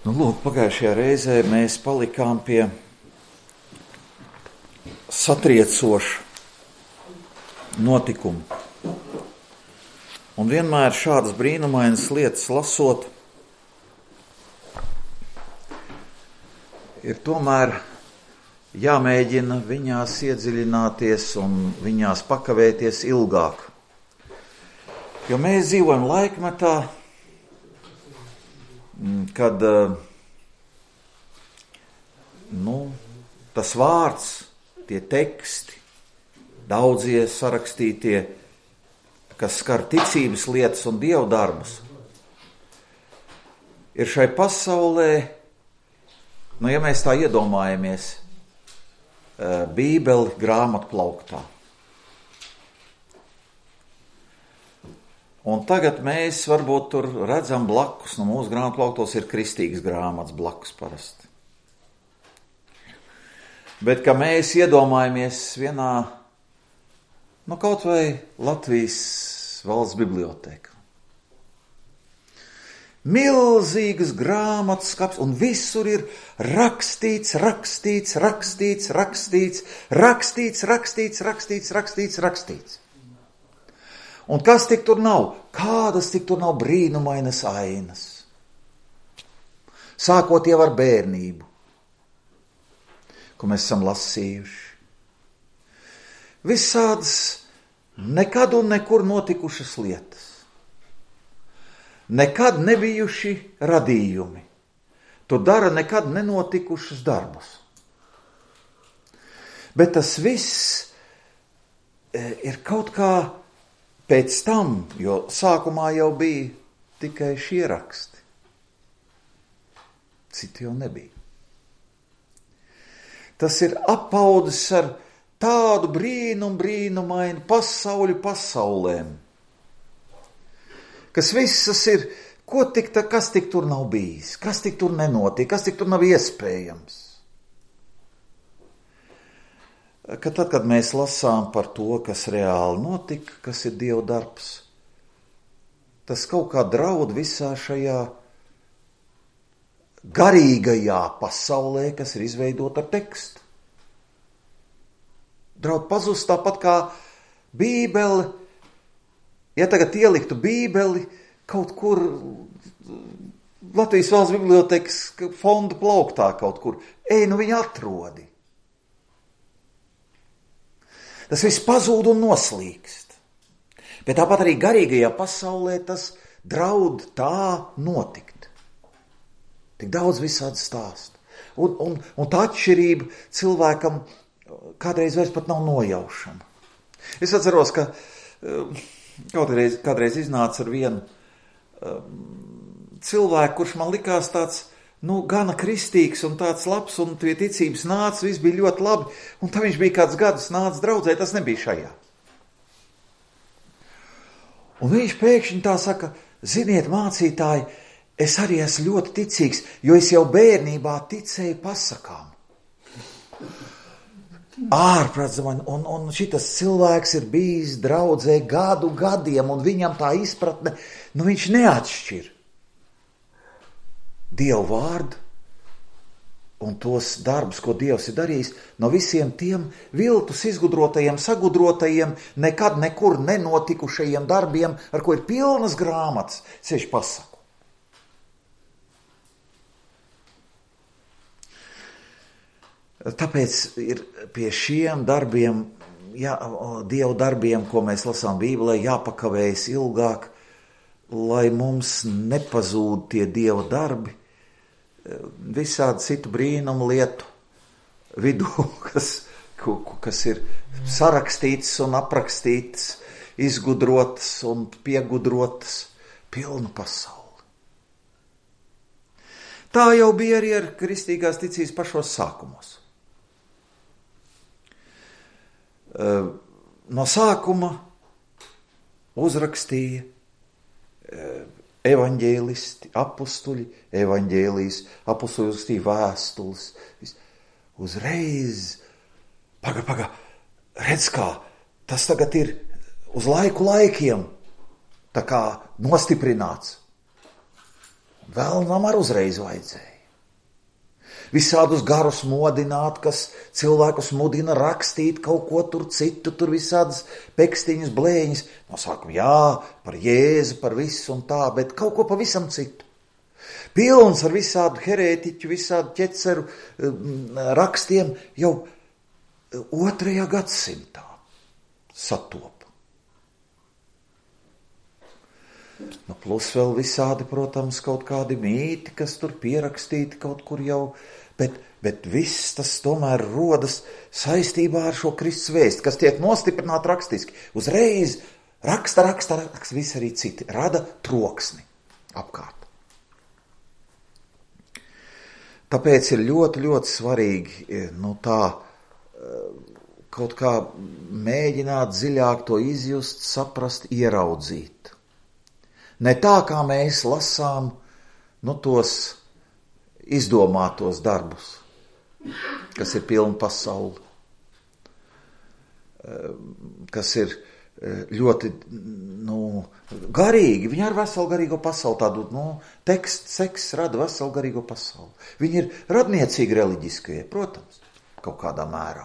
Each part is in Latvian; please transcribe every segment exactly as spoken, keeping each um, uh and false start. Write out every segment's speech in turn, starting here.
Nu, lūk, pagājušajā reizē mēs palikām pie satriecoša notikuma. Un vienmēr šādas brīnumainas lietas lasot, ir tomēr jāmēģina viņās iedziļināties un viņās pakavēties ilgāk. Jo mēs dzīvojam laikmetā, kad nu, tas vārds, tie teksti, daudzie sarakstītie, kas skar ticības lietas un dievdarbus, ir šai pasaulē, nu, ja mēs tā iedomājamies, Bībeli grāmatplauktā. Un tagad mēs varbūt tur redzam blakus, no mūsu grāmatplauktos ir kristīgas grāmatas blakus parasti. Bet, ka mēs iedomājamies vienā, nu kaut vai Latvijas valsts bibliotēkā. Milzīgas grāmatas skaps, un visur ir rakstīts, rakstīts, rakstīts, rakstīts, rakstīts, rakstīts, rakstīts, rakstīts, rakstīts. Un kas tik tur nav? Kādas tik tur nav brīnumainas ainas? Sākot jau ar bērnību, ko mēs esam lasījuši. Visādas nekad un nekur notikušas lietas. Nekad nebijuši radījumi. Tur dara nekad nenotikušus darbus. Bet tas viss ir kaut kā pēc tam, jo sākumā jau bija tikai šie raksti. Citi jau nebija. Tas ir apaudzis ar tādu brīnumu, brīnumainu pasauļu pasaulēm, kas visas ir, ko tik tā, kas tik tur nav bijis, kas tik tur nenotiek, kas tik tur nav iespējams. Ka tad, kad mēs lasām par to, kas reāli notika, kas ir Dieva darbs, tas kaut kā draud visā šajā garīgajā pasaulē, kas ir izveidota ar tekstu. Draud pazust tāpat kā Bībeli. Ja tagad ieliktu Bībeli kaut kur Latvijas valsts bibliotēkas fonda plauktā kaut kur, ej, nu viņa atrodi. Tas viss pazūd un noslīkst. Bet tāpat arī garīgajā pasaulē tas draud tā notikt. Tik daudz visādi stāstu. Un, un, un tā atšķirība cilvēkam kādreiz vairs pat nav nojaušama. Es atceros, ka kādreiz, kādreiz iznāca ar vienu um, cilvēku, kurš man likās tāds, nu, gana kristīgs un tāds labs, un pie ticības nāca, viss bija ļoti labi, un tā viņš bija kāds gadus nāca draudzē, tas nebija šajā. Un viņš pēkšņi tā saka, ziniet, mācītāji, es arī esmu ļoti ticīgs, jo es jau bērnībā ticēju pasakām. Ārprāts man, un, un šitas cilvēks ir bijis draudzē gadu gadiem, un viņam tā izpratne, nu viņš neatšķir Dievu vārdu un tos darbus, ko Dievs ir darījis, no visiem tiem viltus izgudrotajiem, sagudrotajiem, nekad nekur nenotikušajiem darbiem, ar ko ir pilnas grāmatas, seši pasaku. Tāpēc ir pie šiem darbiem, jā, Dievu darbiem, ko mēs lasām Bībelē, jāpakavējas ilgāk, lai mums nepazūd tie Dieva darbi, visādi citu brīnumu lietu vidū, kas, kas ir sarakstīts un aprakstīts, izgudrotas un piegudrotas, pilnu pasauli. Tā jau bija arī ar kristīgās ticības pašos sākumos. No sākuma uzrakstīja evaņģēlisti, apustuļi, evaņģēlijas, apustuļi uzrakstīja vēstules. Uzreiz, paga, paga, redz kā, tas tagad ir uz laiku laikiem tā kā nostiprināts. Vēlnam ar uzreiz vajadzēja. Visādus garus modināt, kas cilvēkus mudina rakstīt kaut ko tur citu, tur visādas pekstiņas, blēņas. No sākuma jā, par Jēzu, par visu un tā, bet kaut ko pavisam citu. Pilns ar visādu herētiķu, visādu ķeceru rakstiem jau otrajā gadsimtā satopa. Nu, plus vēl visādi, protams, kaut kādi mīti, kas tur pierakstīti kaut kur jau, bet, bet viss tas tomēr rodas saistībā ar šo Kristus vēsti, kas tiek nostiprināti rakstiski. Uzreiz raksta, raksta, raksta, visi arī citi, rada troksni apkārt. Tāpēc ir ļoti, ļoti svarīgi, nu tā, kaut kā mēģināt dziļāk to izjust, saprast, ieraudzīt. Ne tā, kā mēs lasām, nu, tos izdomātos darbus, kas ir pilna pasauli, kas ir ļoti, nu, garīgi. Viņi ar veselu garīgo pasauli tādu, nu, teksts, sekss rada veselu garīgo pasauli. Viņi ir radniecīgi reliģiskie, protams, kaut kādā mērā.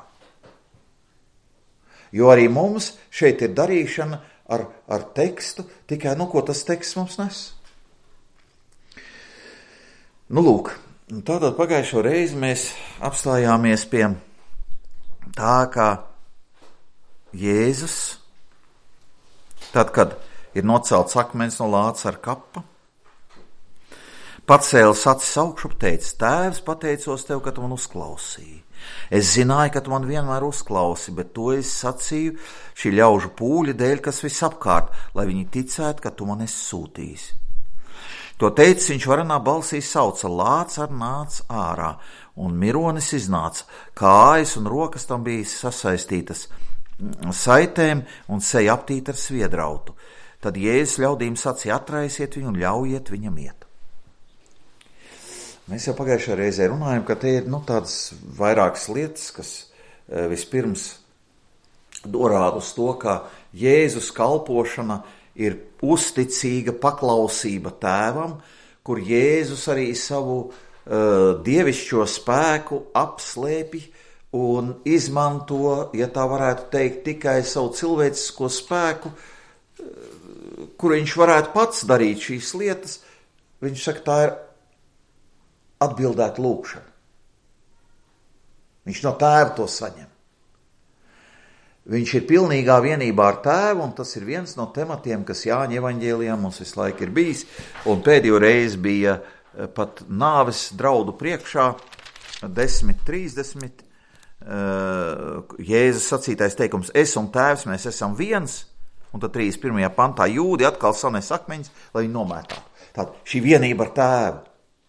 Jo arī mums šeit ir darīšana ar, ar tekstu, tikai, nu, ko tas teksts mums nes. Nu, lūk, tātad pagājušo reizi mēs apstājāmies pie tā, kā Jēzus, tad, kad ir nocelts akmens no lāca ar kapa, pacēlis acis augšu, teica, Tēvs, pateicos tev, ka tu man uzklausīji. Es zināju, ka tu man vienmēr uzklausi, bet to es sacīju šī ļaužu pūļa dēļ, kas visapkārt, lai viņi ticētu, ka tu man esi sūtījis. To teicis, viņš varenā balsī sauca, lāca ar nāc ārā, un mironis iznāca, kājas un rokas tam bija sasaistītas saitēm un seja aptīta ar sviedrautu. Tad Jēzus ļaudīm sacīja, atraisiet viņu un ļaujiet viņam iet. Mēs jau pagājušajā reizē runājam, ka te ir, nu, tādas vairākas lietas, kas e, vispirms norāda uz to, ka Jēzus kalpošana ir uzticīga paklausība tēvam, kur Jēzus arī savu e, dievišķo spēku apslēpj un izmanto, ja tā varētu teikt, tikai savu cilvēcisko spēku, kur viņš varētu pats darīt šīs lietas. Viņš saka, tā ir atbildēt lūgšanu. Viņš no tēva to saņem. Viņš ir pilnīgā vienībā ar tēvu, un tas ir viens no tematiem, kas Jāņa evaņģēlijā mums visu laiku ir bijis, un pēdējo reizi bija pat nāves draudu priekšā, desmit trīsdesmit, Jēzus sacītais teikums, es un tēvs, mēs esam viens, un tad trīsdesmit pirmajā pantā jūdi atkal sanes akmeņus, lai viņi nomētātu. Tātad šī vienība ar tēvu,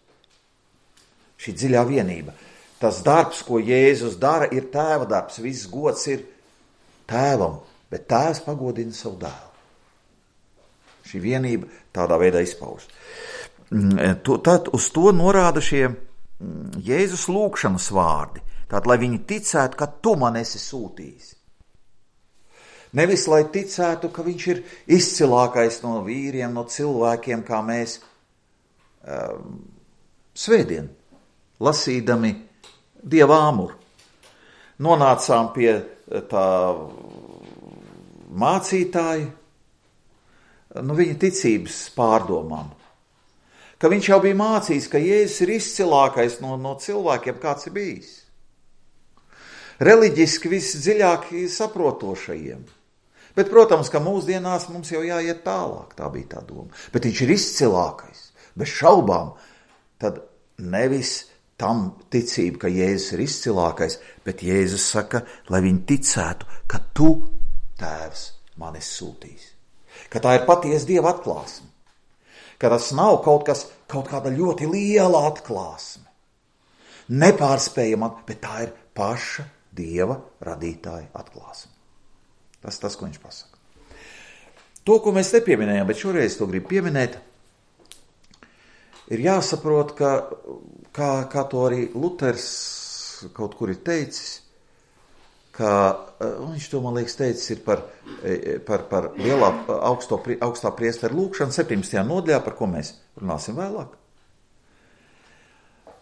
šī dziļā vienība. Tas darbs, ko Jēzus dara, ir tēva darbs, viss gods ir tēvam, bet tēvs pagodina savu dēlu. Šī vienība tādā veidā izpaužas. Tad uz to norāda šie Jēzus lūgšanas vārdi. Tātad, lai viņi ticētu, ka tu man esi sūtījis. Nevis, lai ticētu, ka viņš ir izcilākais no vīriem, no cilvēkiem, kā mēs um, svētdien, lasīdami Dieva āmuru. Nonācām pie tā mācītāja, nu, viņa ticības pārdomām. Ka viņš jau bija mācījis, ka Jēzus ir izcilākais no, no cilvēkiem, kāds ir bijis. Reliģiski visdziļāk saprotošajiem. Bet, protams, ka mūsdienās mums jau jāiet tālāk, tā bija tā doma. Bet viņš ir izcilākais, bez šaubām. Tad nevis tam ticība, ka Jēzus ir izcilākais, bet Jēzus saka, lai viņi ticētu, ka tu, tēvs, man esi sūtījis. Ka tā ir patiesa Dieva atklāsme. Ka tas nav kaut kas, kaut kāda ļoti liela atklāsme. Nepārspējama, bet tā ir paša Dieva radītāja atklāsme. Tas tas, ko viņš pasaka. To, ko mēs nepieminējām, bet šoreiz to gribu pieminēt, ir jāsaprot, ka, kā, kā to arī Luters kaut kur ir teicis, ka, viņš to, man liekas, teicis ir par, par, par lielā augsto, augstā priestera lūgšanu septiņdesmitajā nodaļā, par ko mēs runāsim vēlāk.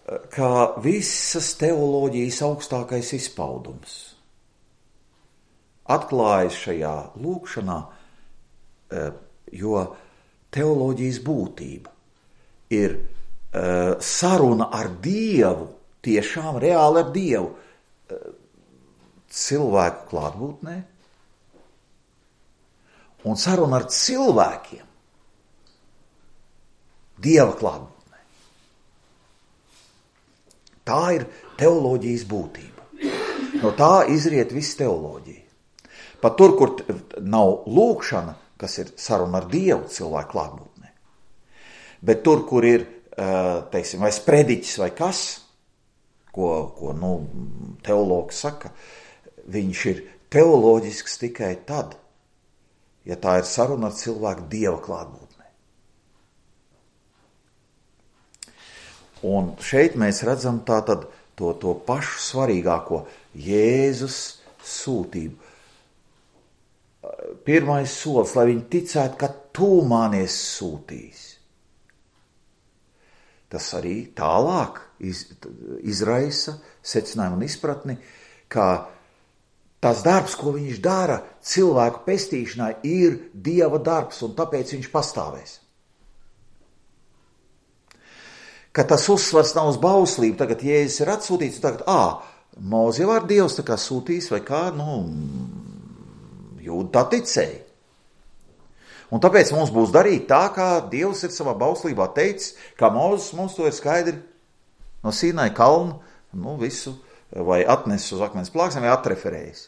kā visas teoloģijas augstākais izpaudums. Atklājas šajā lūkšanā, jo teoloģijas būtība ir saruna ar Dievu, tiešām reāli ar Dievu, cilvēku klātbūtnē, un saruna ar cilvēkiem, Dieva klātbūtnē. Tā ir teoloģijas būtība. No tā izriet viss teoloģija. Pat tur, kur nav lūkšana, kas ir saruna ar Dievu cilvēku klātbūtnē, bet tur, kur ir, teiksim, vai sprediķis vai kas, ko, ko nu, teologs saka, viņš ir teoloģisks tikai tad, ja tā ir saruna ar cilvēku Dieva klātbūtnē. Un šeit mēs redzam tātad to, to pašu svarīgāko Jēzus sūtību. Pirmais solis, lai viņi ticētu, ka tu mani esi sūtījis. Tas arī tālāk iz, izraisa secinājumu un izpratni, ka tas darbs, ko viņš dara cilvēku pestīšanai, ir Dieva darbs, un tāpēc viņš pastāvēs. Ka tas uzsvars nav uz bauslību, tagad Jēzus ir atsūtīts, un tagad, ā, Moze jau ar Dievs tā kā sūtījis, vai kā, nu, Jūda tā ticēja. Un tāpēc mums būs darīt tā, kā Dievs ir savā bauslībā teicis, kā Mozes mums to ir skaidri no Sīnai kalna, nu, visu, vai atnesis uz akmens plāksnēm, vai atreferējis.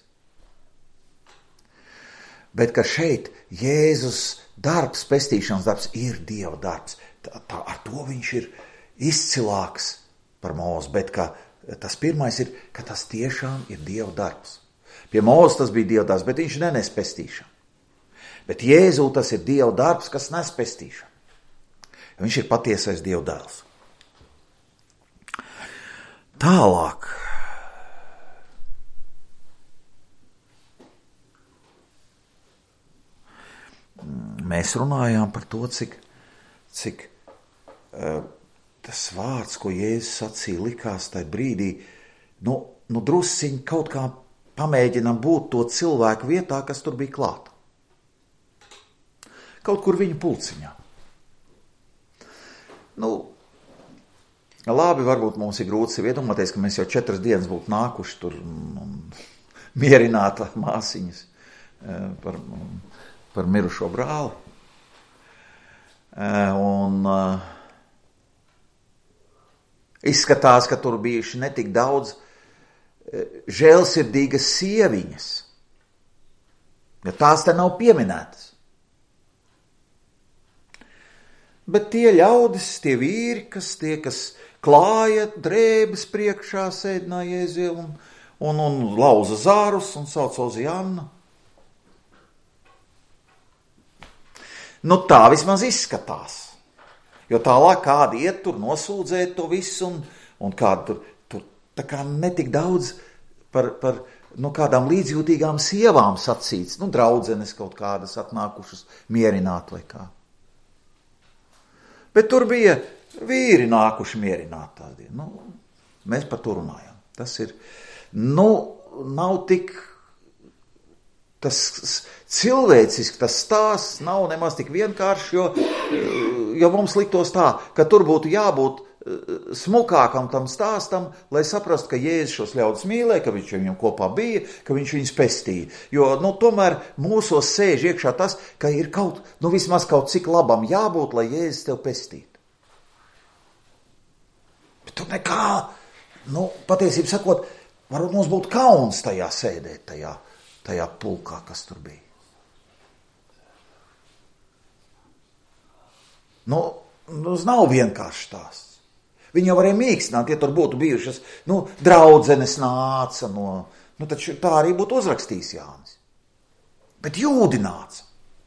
Bet ka šeit Jēzus darbs, pestīšanas darbs, ir Dieva darbs. Tā, tā, ar to viņš ir izcilāks par Mozi, bet ka tas pirmais ir, ka tas tiešām ir Dieva darbs. Pie Mozes tas bija Dieva darbs, bet viņš nenes pestīšanu. Bet Jēzu tas ir Dieva darbs, kas nes pestīšanu. Viņš ir patiesais Dieva dēls. Tālāk. Mēs runājām par to, cik, cik uh, tas vārds, ko Jēzus sacīja, likās tajā brīdī, nu, nu drusciņi kaut kā pamēģinam būt to cilvēku vietā, kas tur bija klāt. Kaut kur viņa pulciņā. Nu, labi, varbūt mums ir grūti sev iedomāties, ka mēs jau četras dienas būtu nākuši tur un mierināt māsiņas par, par mirušo brāli. Un izskatās, ka tur bijuši netik daudz žēlsirdīgas sieviņas, ja tās te nav pieminētas. Bet tie ļaudis, tie vīri, kas tie, kas klāja drēbes priekšā, sēdināja Jēzu un, un, un lauza zārus un sauca uz Jannu. Nu tā vismaz izskatās. Jo tālāk kādi iet tur nosūdzēt to visu un, un kādi tur, tur tā kā netik daudz par, par nu, kādām līdzjūtīgām sievām sacīts, nu draudzenes kaut kādas atnākušas mierināt vai kā. Bet tur bija vīri nākuši mierināt tās dienas. Nu, mēs par to runājam. Tas ir, nu, nav tik, tas cilvēciski, tas stāsts nav nemaz tik vienkārši, jo, jo mums liktos tā, ka tur būtu jābūt smukākam tam stāstam, lai saprastu, ka Jēzus šos ļaudis mīlēja, ka viņš viņam kopā bija, ka viņš viņus pestīja. Jo, nu, tomēr mūsos sēž iekšā tas, ka ir kaut, nu, vismaz kaut cik labam jābūt, lai Jēzus tev pestītu. Bet tur nekā, nu, patiesībā sakot, varbūt mums būtu kauns tajā sēdēt, tajā, tajā pulkā, kas tur bija. Nu, tas nav vienkārši stāsts. Viņi jau varēja mīkstināt, ja tur būtu bijušas, nu, draudzenes nāca no, nu, taču tā arī būtu uzrakstījis Jānis. Bet jūdi nāca.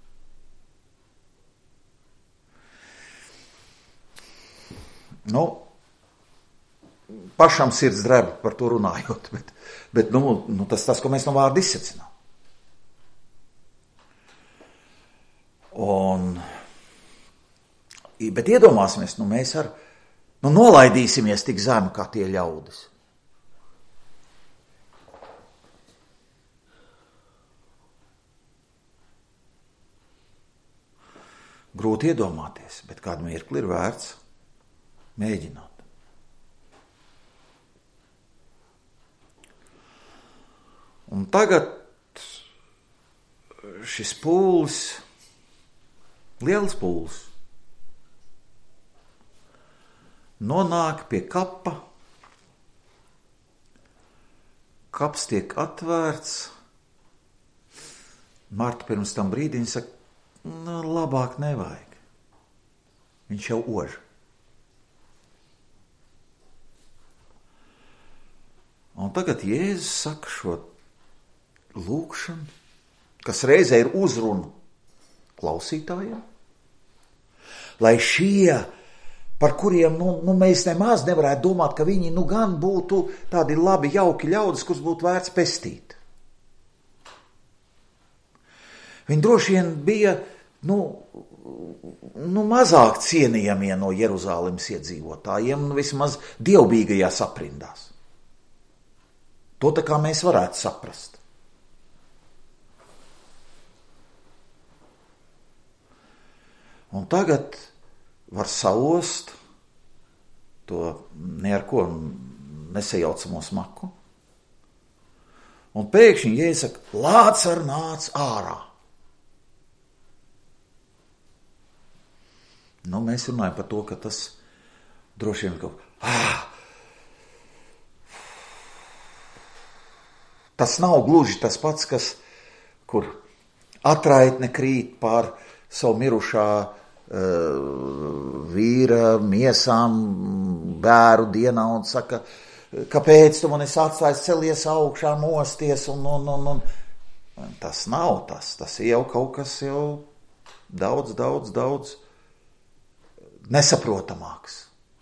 Nu, pašam sirds dreba par to runājot, bet, bet nu, nu, tas tas, ko mēs no vārda izsecinām. Un, bet iedomāsimies, nu, mēs ar Nu, nolaidīsimies tik zemu kā tie ļaudis. Grūti iedomāties, bet kādu mirkli ir vērts mēģināt. Un tagad šis pūlis, liels pūlis, nonāk pie kapa, kaps tiek atvērts, Marta pirms tam brīdī saka, nu, labāk nevajag. Viņš jau ož. Un tagad Jēzus saka šo lūkšanu, kas reizē ir uzruna klausītājiem, lai šie, par kuriem nu, nu, mēs nemaz nevarētu domāt, ka viņi nu gan būtu tādi labi, jauki ļaudis, kurus būtu vērts pestīt. Viņi droši vien bija nu, nu, mazāk cienījamie no Jeruzālemes iedzīvotājiem, nu, vismaz dievbijīgajās aprindās. To tā kā mēs varētu saprast. Un tagad var saost to ne ar ko nesajaucamo smaku. Un pēkšņi Jēzus saka, Lācar nāc ārā. Nu, mēs runājam par to, ka tas droši vien kaut ah, tas nav gluži tas pats, kas, kur atraitne krīt pār savu mirušā uh, vīra miesām bēru dienā un saka, kāpēc tu man esi atstājis, celies augšā, mosties un, un, un, un. Tas nav tas, tas ir jau kaut kas jau daudz, daudz, daudz nesaprotamāks.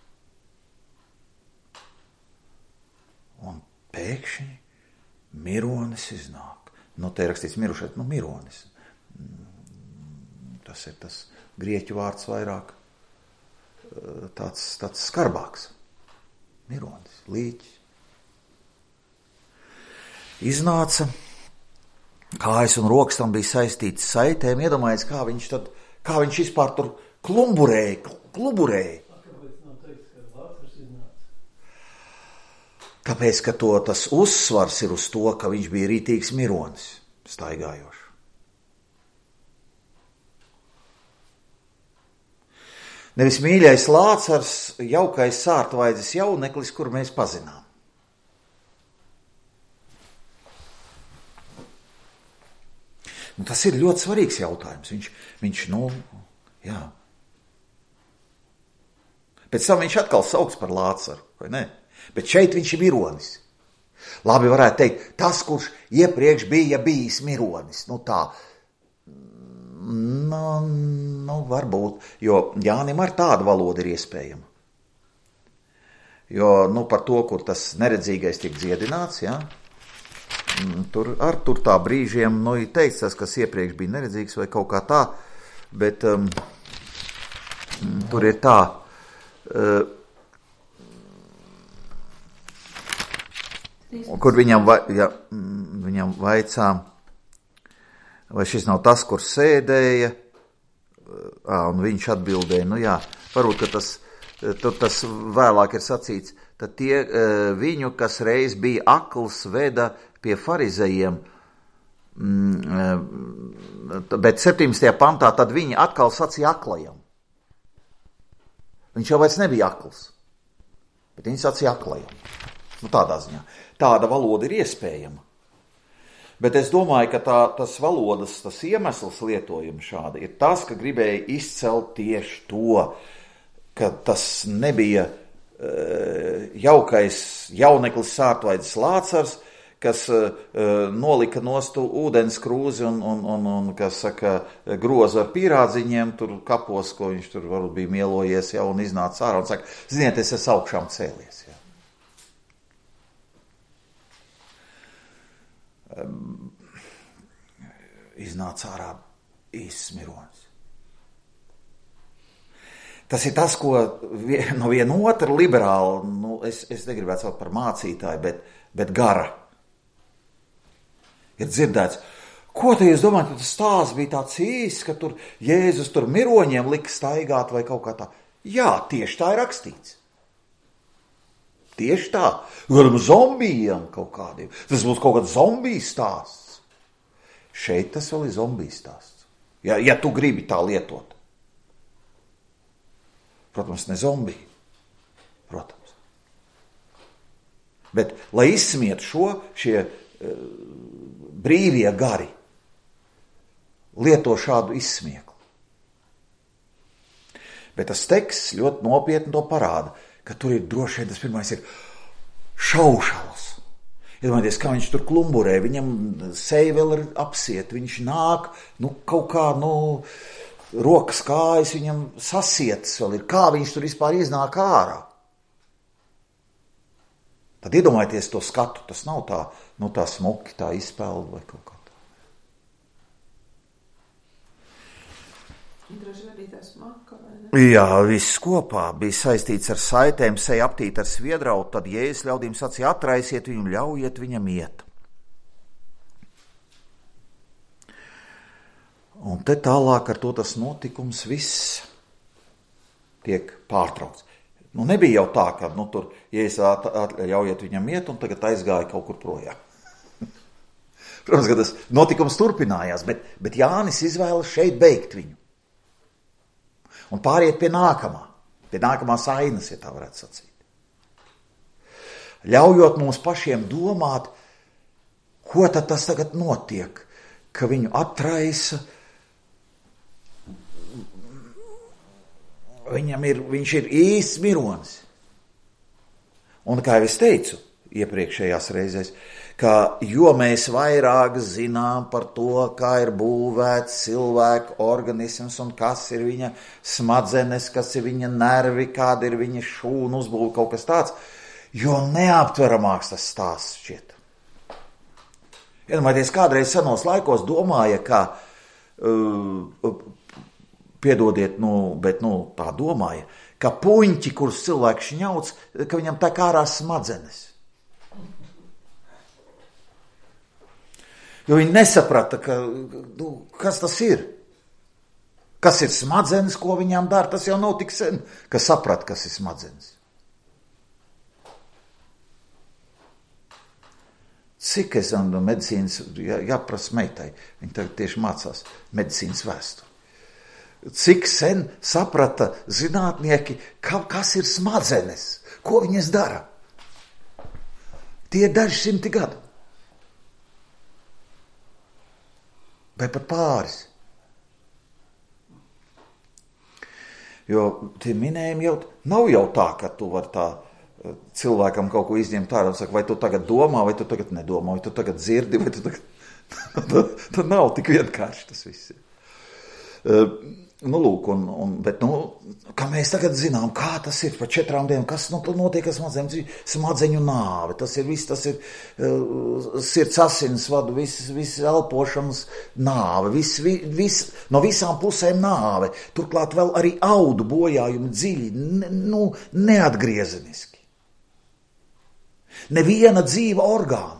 Un pēkšņi mironis iznāk. Nu, te ir rakstīts mirušais, nu, mironis. Tas ir tas grieķu vārds vairāk tāds, tāds skarbāks. Mironis, līķis. Iznāca, kājas un rokas tam bija saistītas saitēm, iedomājies, kā viņš tad, kā viņš vispār tur klumburēja, kluburēja. Tāpēc, ka to, tas uzsvars ir uz to, ka viņš bija rītīgs mironis, staigājošs. Nevis mīļais Lācars, jaukais sārtvaidzes jauneklis, kuru mēs pazinām. Nu, tas ir ļoti svarīgs jautājums. Viņš, viņš nu, jā. Pēc tam viņš atkal sauks par Lācaru, vai ne? Bet šeit viņš ir mironis. Labi varētu teikt, tas, kurš iepriekš bija bijis mironis. Nu tā, nu, nu varbūt, jo Jānim ar tādu valodu ir iespējama. Jo, nu, par to, kur tas neredzīgais tiek dziedināts, jā, tur ar tur tā brīžiem, nu, ir teikts tas, kas iepriekš bija neredzīgs vai kaut kā tā, bet um, tur ir tā, uh, kur viņam, va, ja, viņam vaicā, vai šis nav tas, kur sēdēja, à, un viņš atbildēja, nu jā, varbūt, ka tas, tur tas vēlāk ir sacīts, tad tie viņu, kas reiz bija akls, veda pie farizejiem, bet septiņdesmitajā pantā tad viņi atkal sacīja aklajam. Viņš jau vairs nebija akls, bet viņi sacīja aklajam. Nu, tādā ziņā. Tāda valoda ir iespējama. Bet es domāju, ka tā, tas valodas, tas iemesls lietojuma šāda ir tas, ka gribēja izcelt tieši to, ka tas nebija uh, jaukais jauneklis sārtvaidzes Lācars, kas uh, nolika nost ūdens krūzi un, un, un, un kas saka, groza ar pīrādziņiem tur kapos, ko viņš tur varbūt bija mielojies jau un iznāca ārā un saka, ziniet, es esmu augšām cēlies. Jā. Um, iznāca ārā īsts mironis. Tas ir tas, ko no viena otra liberāla, nu, es, es negribētu saukt par mācītāju, bet, bet gara. Ir dzirdēts, ko te jūs domājat, ka tas stāsts bija tāds īsts, ka tur Jēzus tur miroņiem lika staigāt vai kaut kā tā. Jā, tieši tā ir rakstīts. Tieši tā. Garam zombijiem kaut kādiem. Tas būs kaut kāds zombiju stāsts. Šeit tas vēl ir zombiju stāsts. Ja, ja tu gribi tā lietot. Protams, ne zombiju. Protams. Bet, lai izsmiet šo, šie uh, brīvie gari, lieto šādu izsmieklu. Bet tas teksts ļoti nopietni to parāda, ka tur ir droši vien tas pirmais ir šaušalas. Iedomājieties, kā viņš tur klumburē, viņam seja vēl ir apsiet, viņš nāk, nu, kaut kā, nu, rokas kājas viņam sasietas vēl ir, kā viņš tur vispār iznāk ārā. Tad iedomājieties to skatu, tas nav tā, nu, tā smuki, tā izpelda vai kaut kā. Jā, viss kopā bija saistīts ar saitēm, seja aptīt ar sviedrautu, tad Jēzus ļaudīm sacīja, atraisiet viņu, ļaujiet viņam iet. Un te tālāk ar to tas notikums viss tiek pārtraukts. Nu, nebija jau tā, ka nu, tur Jēzus at, at, ļaujiet viņam iet un tagad aizgāja kaut kur projām. Protams, ka tas notikums turpinājās, bet, bet Jānis izvēlas šeit beigt viņu. Un pāriet pie nākamā, pie nākamās ainas, ja tā varētu sacīt. Ļaujot mums pašiem domāt, ko tad tas tagad notiek, ka viņu atraisa, viņam ir, viņš ir īsts mironis. Un kā jau es teicu iepriekšējās reizēs, ka jo mēs vairāk zinām par to, kā ir būvēts cilvēka organisms un kas ir viņa smadzenes, kas ir viņa nervi, kāda ir viņa šūnu uzbūve, kaut kas tāds, jo neaptveramāks tas stāsts šķiet. Iedomājieties, kādreiz senos laikos domāja, ka, uh, piedodiet, nu, bet nu, tā domāja, ka puņķi, kurus cilvēks šņauc, ka viņam tā kā ārā smadzenes. Jo viņi nesaprata, ka, nu, kas tas ir. Kas ir smadzenes, ko viņām dara, tas jau nav tik sen, ka saprata, kas ir smadzenes. Cik es no medicīnas, jā, jāprasa meitai, viņa tagad tieši mācās medicīnas vēsturi. Cik sen saprata zinātnieki, ka, kas ir smadzenes, ko viņas dara. Tie ir daži simti gadu. Vai pat pāris. Jo tie minējumi jau nav jau tā, ka tu var tā cilvēkam kaut ko izņemt ārā un saka, vai tu tagad domā, vai tu tagad nedomā, vai tu tagad dzirdi, vai tu tagad... Tad nav tik vienkārši tas viss. Uh, nu, lūk, un, un, bet, nu, kā mēs tagad zinām, kā tas ir par četrām dienām, kas nu, notiek ar smadzeņu, smadzeņu nāve, tas ir viss, tas ir uh, sirds asins vadu, viss, viss elpošanas nāve, viss, viss, no visām pusēm nāve, turklāt vēl arī audu bojājumi dziļi, ne, nu, neatgriezeniski. Neviena dzīva orgāna.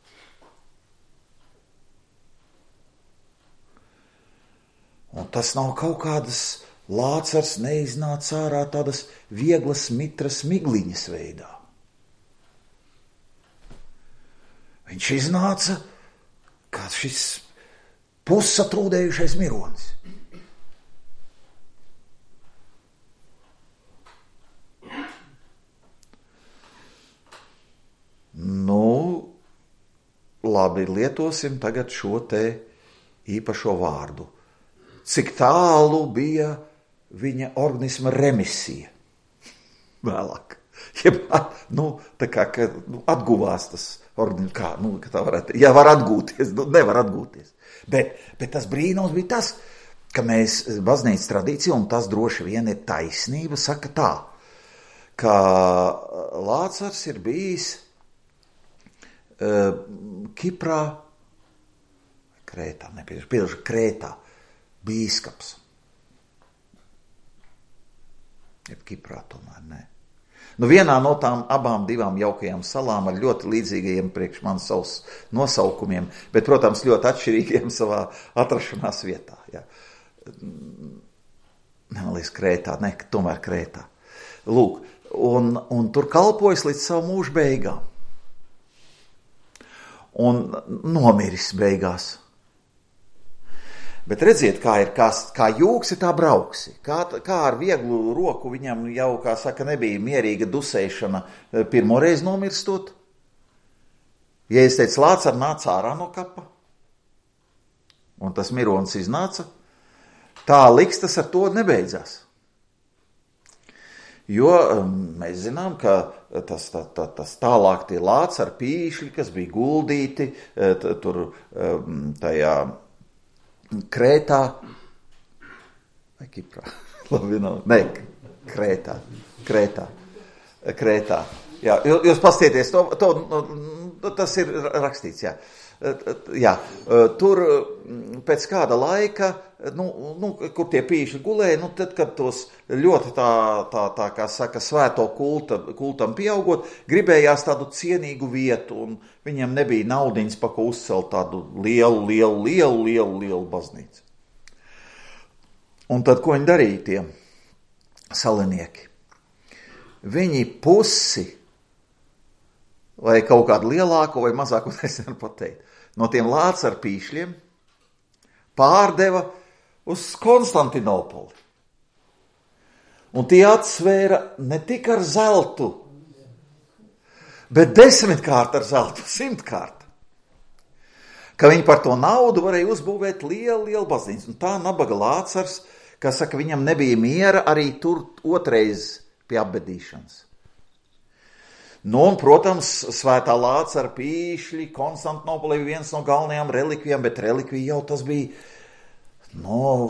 Un tas nav kaut kādas lācars neiznāca ārā tādas vieglas mitras migliņas veidā. Viņš iznāca kā šis pussatrūdējušais mironis. Nu, labi, lietosim tagad šo te īpašo vārdu. Cik tālu bija viņa organisma remisija vēlāk. Jeb, nu, tā kā, ka nu, atguvās tas organisms, kā, nu, ka tā varētu, ja var atgūties, nu, nevar atgūties. Bet, bet tas brīnums bija tas, ka mēs baznīcas tradīcija, un tas droši vien ir taisnība, saka tā, ka Lācars ir bijis uh, Kiprā, Krētā, nepiedašu, Krētā, bīskaps. Jeb Kiprā tomēr, nē. Nu, vienā no tām abām divām jaukajām salām ar ļoti līdzīgajiem priekš man savus nosaukumiem, bet, protams, ļoti atšķirīgiem savā atrašanās vietā. Jā. Man liekas, Krētā, ne, tomēr Krētā. Lūk, un, un tur kalpojas līdz savu mūžu beigām. Un nomiris beigās. Bet redziet, kā ir, kā, kā jūksi, tā brauksi. Kā, kā ar vieglu roku viņam jau, kā saka, nebija mierīga dusēšana pirmoreiz nomirstot. Ja es teicu, Lācar nāca ārā no kapa, un tas mironis iznāca, tā likstas ar to nebeidzās. Jo mēs zinām, ka tas, tā, tā, tas tālāk tie Lācar pīšļi, kas bija guldīti tur tajā Krētā vai Kiprā? Labi, nav. Nē, Krētā. Krētā. Krētā. Jā, jūs pastieties, to, to, tas ir rakstīts, jā. Jā, tur pēc kāda laika, nu, nu, kur tie pīši gulēja, nu, tad, kad tos ļoti tā, tā, tā kā saka, svēto kulta, kultam pieaugot, gribējās tādu cienīgu vietu, un viņam nebija naudiņas, pa ko uzcelt tādu lielu, lielu, lielu, lielu, lielu baznīcu. Un tad, ko viņi darīja tie salinieki? Viņi pusi, vai kaut kādu lielāko vai mazāko, es nevaru pateikt, no tiem Lācar pīšļiem pārdeva uz Konstantinopoli. Un tie atsvēra ne tik ar zeltu, bet desmitkārt ar zeltu, simtkārt. Ka viņi par to naudu varēja uzbūvēt lielu, lielu baznīcu. Un tā nabaga Lācars, kas saka, viņam nebija miera arī tur otrais pie apbedīšanas. Nu, un, protams, svētā Lācara pīšļi Konstantinopolī bija viens no galvenajām relikvijām, bet relikvija jau tas bija, nu,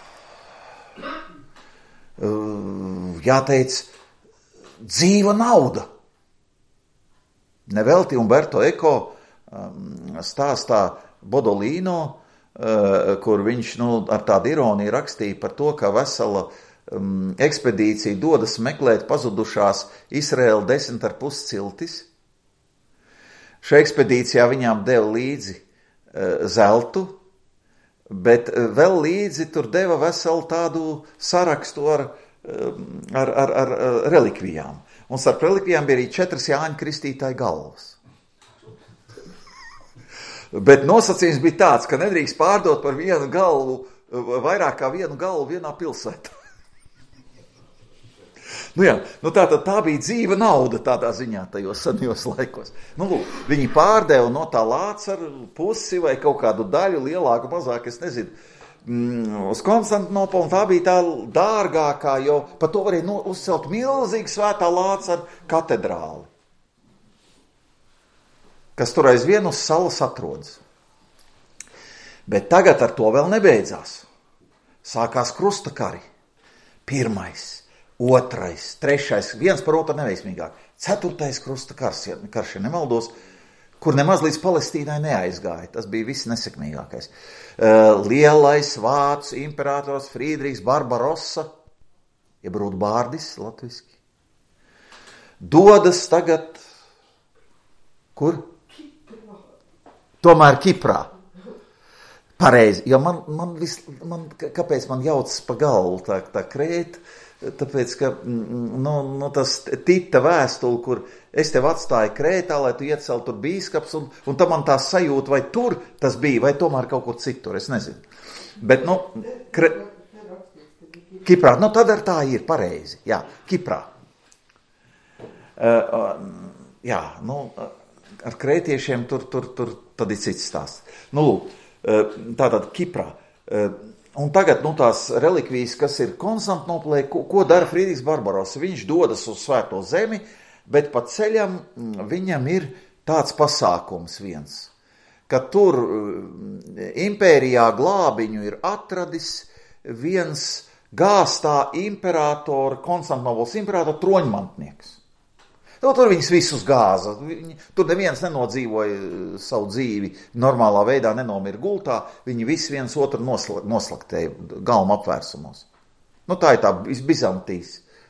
jāteic, dzīva nauda. Nevelti Umberto Eco stāstā Bodolino, kur viņš, nu, ar tādu ironiju rakstīja par to, ka vesela Um, ekspedīcija dodas meklēt pazudušās Izraēla desmit ar pus ciltis. Šajā ekspedīcijā viņām deva līdzi uh, zeltu, bet uh, vēl līdzi tur deva veselu tādu sarakstu ar, um, ar, ar, ar uh, relikvijām. Un starp relikvijām bija arī četras Jāņa Kristītāja galvas. Bet nosacījums bija tāds, ka nedrīkst pārdot par vienu galvu, vairāk kā vienu galvu vienā pilsētā. Nu jā, nu tā, tā, tā bija dzīva nauda tādā ziņā tajos senajos laikos. Nu lūk, viņi pārdeva no tā Lācara pusi vai kaut kādu daļu, lielāku, mazāku, es nezinu, mm, uz Konstantinopoli, un tā bija tā dārgākā, jo par to varēja no, uzcelt milzīgu svētā Lācara katedrāli, kas tur aizvien uz salas atrodas. Bet tagad ar to vēl nebeidzās. Sākās krustakari. Pirmais. Otrais, trešais, viens par otru neveiksmīgāk. Ceturtais krusta karš, ja karš nemaldos, kur nemaz līdz Palestīnai neaizgāja. Tas bija viss nesekmīgākais. Lielais vācu imperators Friedrichs Barbarossa, jeb Rudbārdis latviski, dodas tagad, kur? Tomēr Kiprā. Pareizi, jo man, man, vis, man kāpēc man jaucas pa galvu tā, tā Krēta, tāpēc, ka nu, nu, tas Tita vēstuli, kur es tev atstāju Krētā, lai tu iecel tur bīskaps, un, un tam man tā sajūta, vai tur tas bija, vai tomēr kaut kur citur, es nezinu. Bet, nu, Kre... Kiprā, nu tad ar tā ir pareizi, jā, Kiprā. Uh, uh, jā, nu, ar krētiešiem tur, tur, tur tad ir cits stāsts. Nu, lūk, uh, tātad Kiprā. Uh, Un tagad, nu, tās relikvijas, kas ir Konstantinopolē, ko, ko dara Friedrichs Barbarossa? Viņš dodas uz Svēto zemi, bet pa ceļam viņam ir tāds pasākums viens, ka tur impērijā glābiņu ir atradis viens gāstā imperatora, Konstantinopoles imperatora troņmantnieks. Nu, tur viņus visus gāza. Viņi, tur neviens nenodzīvoja savu dzīvi normālā veidā, nenomira gultā. Viņi visi viens otru noslaktēja galma apvērsumos. Nu, tā ir tā Bizantijas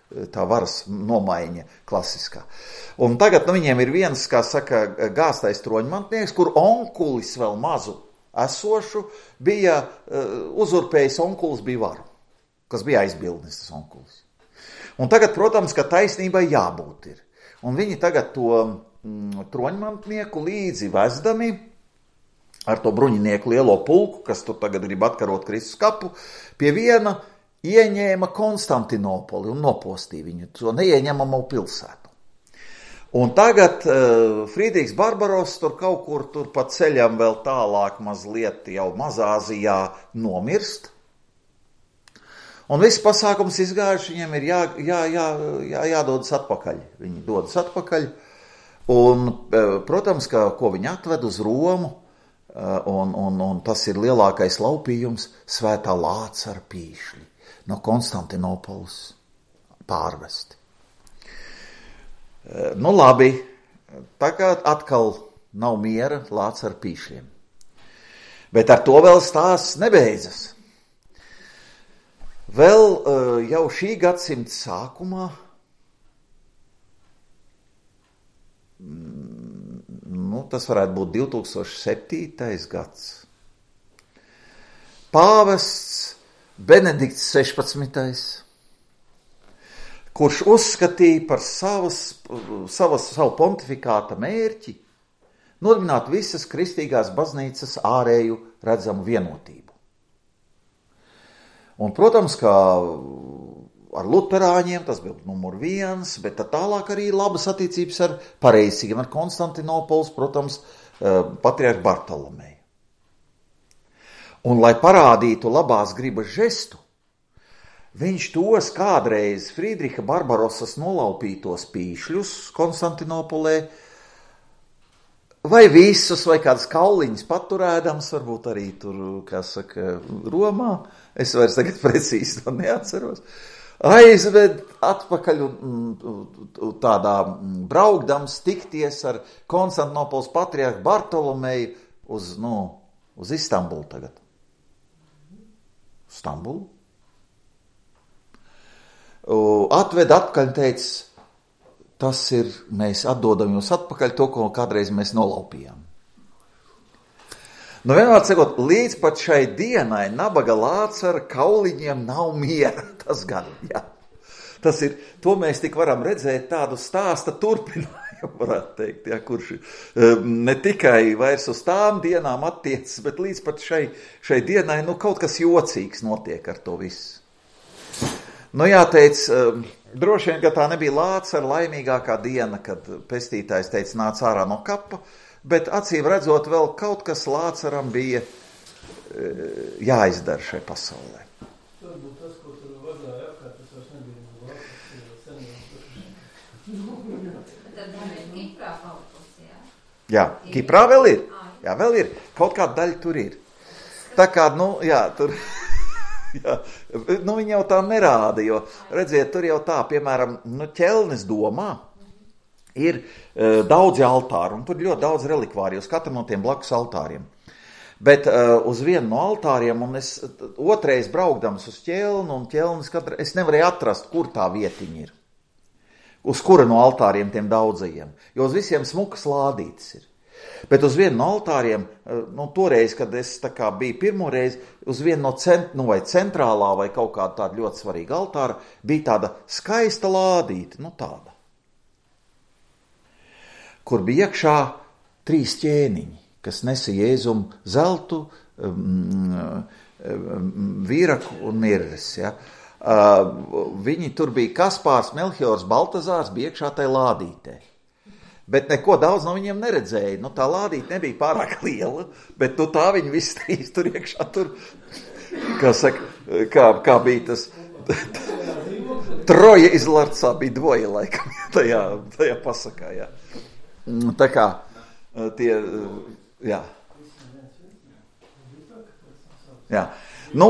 tā varas nomaiņa klasiskā. Un tagad nu, viņiem ir viens, kā saka, gāstais troņmantnieks, kur onkulis vēl mazu esošu bija uzurpējis, onkulis bija varu, kas bija aizbildnis tas onkulis. Un tagad, protams, ka taisnībai jābūt ir. Un viņi tagad to mm, troņmantnieku līdzi vezdami ar to bruņinieku lielo pulku, kas tur tagad grib atkarot Kristus kapu, pie viena ieņēma Konstantinopoli un nopostīja viņu, to neieņemamo pilsētu. Un tagad uh, Friedrichs Barbaross tur kaut kur tur pa ceļam vēl tālāk mazliet jau Mazāzijā nomirst. Un viss pasākums izgājuši, viņiem ir jā, jā, jā, jā, jādodas atpakaļ. Viņi dodas atpakaļ. Un, protams, ka, ko viņi atved uz Romu, un, un, un tas ir lielākais laupījums, Svētā Lācara pīšļi no Konstantinopolis pārvesti. Nu labi, tagad atkal nav miera Lācara pīšļiem. Bet ar to vēl stāsts nebeidzas. Vēl jau šī gadsimta sākumā, nu, tas varētu būt divi tūkstoši septītais gads, pāvests Benedikts sešpadsmitais, kurš uzskatīja par savas, savas, savu pontifikāta mērķi nodibināt visas kristīgās baznīcas ārēju redzamu vienotību. Un, protams, ka ar luterāņiem tas bija numur viens, bet tālāk arī labas attiecības ar pareiziem, ar Konstantinopolis, protams, patriarhu Bartolomeju. Un, lai parādītu labās gribas žestu, viņš tos kādreiz Friedriha Barbarossas nolaupītos pīšļus Konstantinopolē, vai visus, vai kādas kauliņas paturēdams, varbūt arī tur, kā saka, Romā, es vairs tagad precīzi to neatceros, aizved atpakaļ un tādā braukdams tikties ar Konstantinopolis patriarhu Bartolomeju uz, nu, uz Istanbulu tagad. Stambulu. Atved atpakaļ un teica, tas ir, mēs atdodam jūs atpakaļ to, ko kādreiz mēs nolaupījām. Nu, vienmēr sakot, līdz pat šai dienai nabaga Lācara kauliņiem nav miera, tas gan, jā. Tas ir, to mēs tik varam redzēt tādu stāsta turpinājumu, varētu teikt, jā, kurš ne tikai vairs uz tām dienām attiecas, bet līdz pat šai, šai dienai, nu, kaut kas jocīgs notiek ar to visu. Nu, jāteic, droši vien, ka tā nebija Lācara laimīgākā diena, kad pestītājs teica, nāc ārā no kapa, bet acīm redzot vēl kaut kas Lācaram bija jāizdara šai pasaulē. Varbūt tas, ko tur vazāja apkārt, tas vairs nebija no Lācaras seniem. Tad vēl ir Kiprā palikusi, jā? Jā, Kiprā vēl ir. Jā, vēl ir. Kaut kāda daļa tur ir. Tā kā, nu, jā, tur... Jā, nu viņi jau tā nerāda, jo, redziet, tur jau tā, piemēram, nu, Ķelnes domā ir uh, daudzi altāri, un tur ļoti daudz relikvāri, uz katru no tiem blakus altāriem. Bet uh, uz vienu no altāriem, un es otrais braukdams uz Ķelnu, un Ķelnes katra, es nevarēju atrast, kur tā vietiņa ir. Uz kura no altāriem tiem daudzajiem, jo uz visiem smukas lādītes ir. Bet uz vienu no altāriem, nu, toreiz, kad es tā kā biju pirmo reizi, uz vienu no cent, nu, vai centrālā vai kaut kāda tāda ļoti svarīga altāra, bija tāda skaista lādīte, nu tāda, kur bija iekšā trīs ķēniņi, kas nesa Jēzum zeltu, um, um, vīraku un mirres, ja. Uh, viņi tur bija Kaspārs, Melchiors, Baltazārs, bija iekšā tai lādītē. Bet neko daudz no viņiem neredzēja. Nu, tā lādīte nebija pārāk liela, bet nu, tā viņi visi trīs tur iekšā tur, kā saka, kā, kā bija tas, troja iz Larcā bija dvoja laikam, tajā, tajā pasakā, jā. Tā kā, tie, jā. Jā. Nu,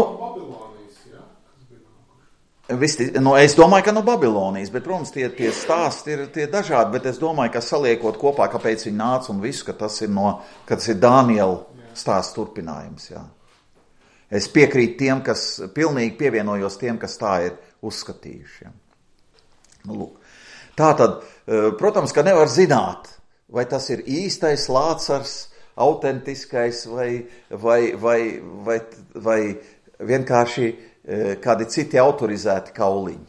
Visti, nu, es domāju, ka no Babilonijas, bet, protams, tie, tie stāsti ir tie dažādi, bet es domāju, ka saliekot kopā, kāpēc viņi nāca un visu, ka tas ir no, ka tas ir Dāniela stāsts turpinājums, jā. Es piekrītu tiem, kas, pilnīgi pievienojos tiem, kas tā ir uzskatījuši, jā. Nu, lūk. Tā tad, protams, ka nevar zināt, vai tas ir īstais Lācars, autentiskais vai, vai, vai, vai, vai vienkārši kādi citi autorizēti kauliņi.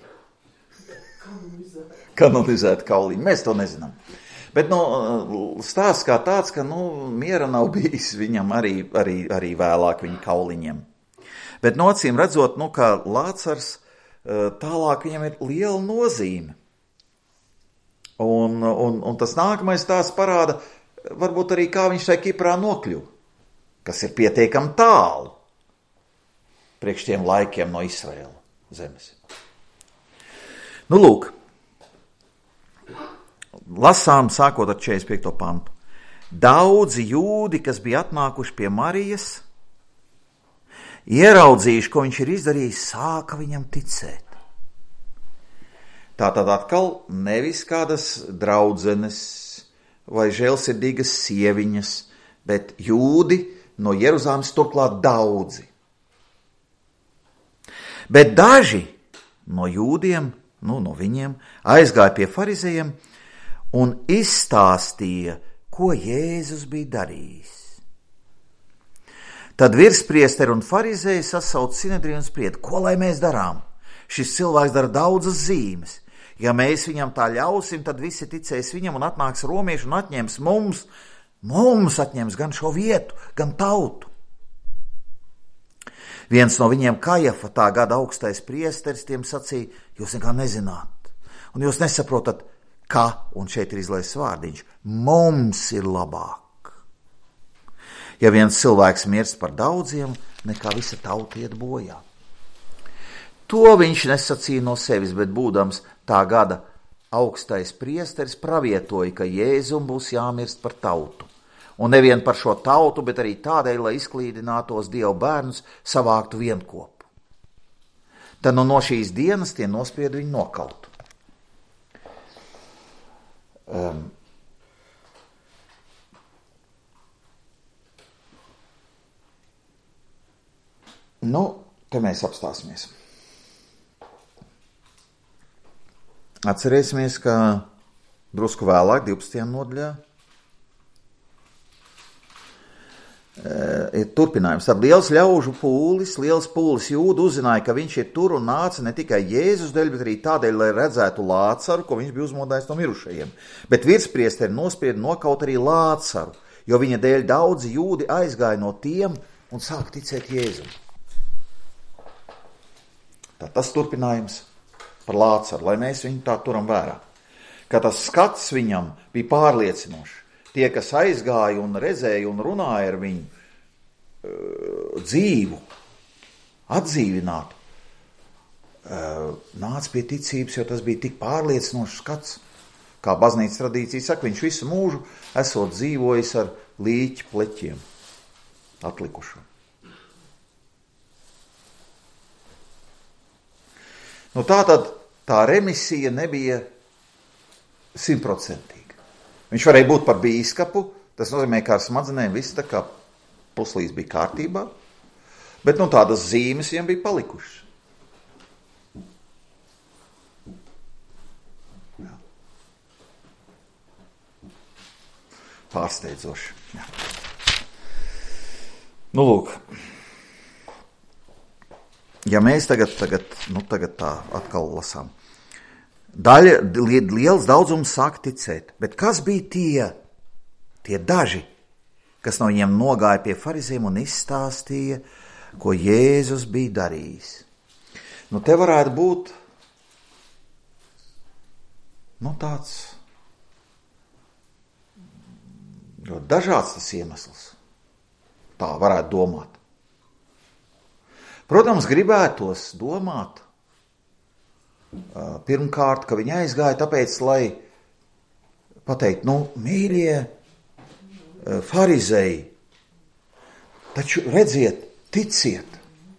Kanonizēti kauliņi. Mēs to nezinām. Bet nu, stāsts kā tāds, ka nu, miera nav bijis viņam arī, arī, arī vēlāk viņa kauliņiem. Bet no acīm redzot, nu, ka Lācars tālāk viņam ir liela nozīme. Un, un, un tas nākamais stāsts parāda, varbūt arī kā viņš tai Kiprā nokļuva, kas ir pietiekami tālu priekš tiem laikiem no Izraēla zemes. Nu, lūk, lasām sākot ar četrdesmit piekto pantu. Daudzi jūdi, kas bija atnākuši pie Marijas, ieraudzījuši, ko viņš ir izdarījis, sāka viņam ticēt. Tātad atkal nevis kādas draudzenes vai žēlsirdīgas sieviņas, bet jūdi no Jeruzāles, turklāt daudzi. Bet daži no jūdiem, nu, no viņiem, aizgāja pie farizejiem un izstāstīja, ko Jēzus bija darījis. Tad virspriesteri un farizēji sasauca Sinedriju un sprieda, ko lai mēs darām? Šis cilvēks dara daudzas zīmes. Ja mēs viņam tā ļausim, tad visi ticēs viņam un atnāks romieši un atņems mums, mums atņems gan šo vietu, gan tautu. Viens no viņiem, Kajafa, tā gada augstais priesteris, tiem sacīja, jūs nekā nezināt, un jūs nesaprotat, ka, un šeit ir izlaists vārdiņš, mums ir labāk. Ja viens cilvēks mirst par daudziem, nekā visa tauta iet bojā. To viņš nesacīja no sevis, bet būdams tā gada augstais priesteris pravietoja, ka Jēzum būs jāmirst par tautu. Un nevien par šo tautu, bet arī tādēļ, lai izklīdinātos Dievu bērnus, savāktu vienkopu. Tad nu no šīs dienas tie nosprieda viņu nokaut. Um, nu, te mēs apstāsimies. Atcerēsimies, ka drusku vēlāk, divpadsmitajā nodaļā, ir turpinājums. Tad liels ļaužu pūlis, liels pūlis jūdu uzzināja, ka viņš ir tur un nāca ne tikai Jēzus dēļ, bet arī tādēļ, lai redzētu Lācaru, ko viņš bija uzmodājis no mirušajiem. Bet virspriesteri nosprieda nokaut arī Lācaru, jo viņa dēļ daudzi jūdi aizgāja no tiem un sāka ticēt Jēzum. Tā tas turpinājums par Lācaru, lai mēs viņu tā turam vērā. Ka tas skats viņam bija pārliecinošs. Tie, kas aizgāja un redzēja un runāja ar viņu uh, dzīvu, atdzīvinātu, uh, nāca pie ticības, jo tas bija tik pārliecinošs skats. Kā baznīcas tradīcija saka, viņš visu mūžu esot dzīvojis ar līķi pleķiem atlikušo. Nu, tā tad tā remisija nebija simtprocentīga. Viņš varēja būt par bīskapu, tas nozīmē, ka ar smadzenēm viss tā kā puslīs bija kārtībā, bet nu tādas zīmes viņam bija palikušas. Jā. Pārsteidzoši. Jā. Nu, lūk. Ja mēs tagad, tagad, nu, tagad tā atkal lasām. Daļa, liels daudzums sāk ticēt, bet kas bija tie, tie daži, kas no viņiem nogāja pie fariziem un izstāstīja, ko Jēzus bija darījis? Nu, te varētu būt, nu, tāds ļoti dažāds tas iemesls. Tā varētu domāt. Protams, gribētos domāt, pirmkārt, ka viņi aizgāja tāpēc, lai pateikt, nu, mīļie farizēji, taču redziet, ticiet.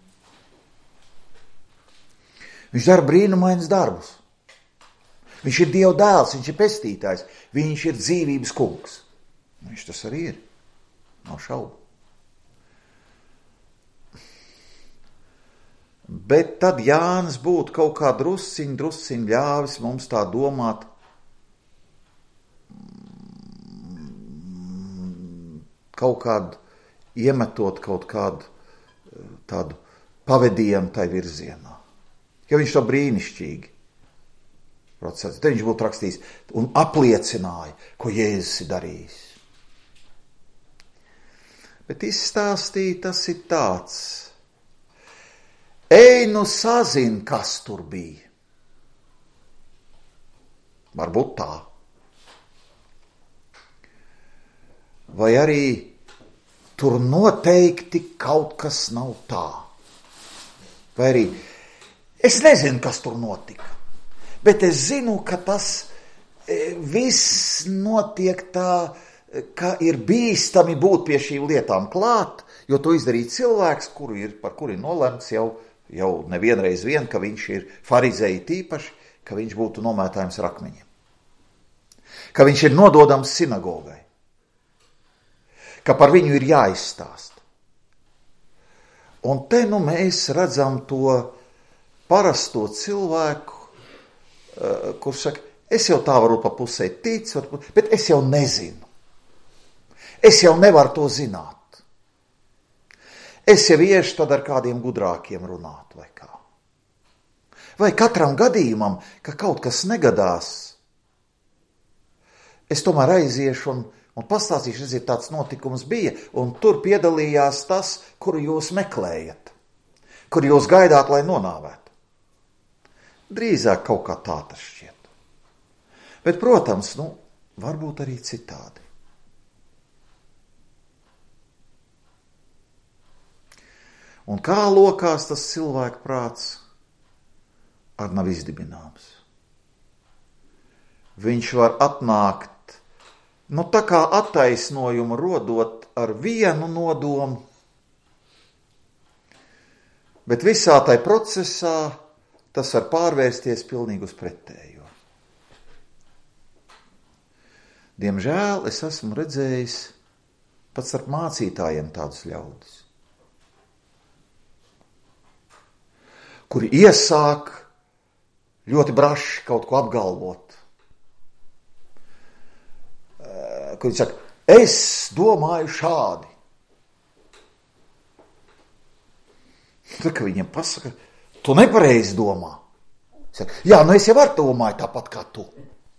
Viņš dara brīnumainus darbus. Viņš ir Dieva dēls, viņš ir pestītājs, viņš ir dzīvības kungs. Viņš tas arī ir, nav šaubu. Bet tad Jānis būtu kaut kā drusciņ, drusciņ ļāvis mums tā domāt, kaut kādu, iemetot kaut kādu tādu pavedienu tai virzienā. Ja viņš to brīnišķīgi procesē, tad viņš būtu rakstījis un apliecināja, ko Jēzus ir darījis. Bet izstāstīt tas ir tāds. Ej, nu sazin, kas tur bija. Varbūt tā. Vai arī tur noteikti kaut kas nav tā. Vai arī es nezinu, kas tur notika, bet es zinu, ka tas viss notiek tā, ka ir bīstami būt pie šīm lietām klāt, jo to izdarīja cilvēks, kuru ir, par kuru ir nolemts jau jau nevienreiz vien, ka viņš ir farizēji tīpaši, ka viņš būtu nomētājums ar akmeņiem. Ka viņš ir nododams sinagogai. Ka par viņu ir jāizstāst. Un te nu mēs redzam to parasto cilvēku, kurš saka, es jau tā varu pa pusē tic, bet es jau nezinu. Es jau nevaru to zināt. Es jau iešu tad ar kādiem gudrākiem runāt vai kā. Vai katram gadījumam, ka kaut kas negadās, es tomēr aiziešu un, un pastāstīšu, redziet, tāds notikums bija, un tur piedalījās tas, kuru jūs meklējat, kuru jūs gaidāt, lai nonāvētu. Drīzāk kaut kā tā tas šķiet. Bet, protams, nu, varbūt arī citādi. Un kā lokās tas cilvēku prāts, ar nav izdibināms. Viņš var atnākt, nu tā kā attaisnojumu rodot ar vienu nodomu, bet visā tai procesā tas var pārvērsties pilnīgi uz pretējo. Diemžēl es esmu redzējis pat starp mācītājiem tādus ļaudis, kuri iesāk ļoti braši kaut ko apgalvot. Kuri saka, es domāju šādi. Tad, ka viņiem pasaka, tu nepareizi domā. Saka, jā, nu es jau ar domāju tāpat kā tu.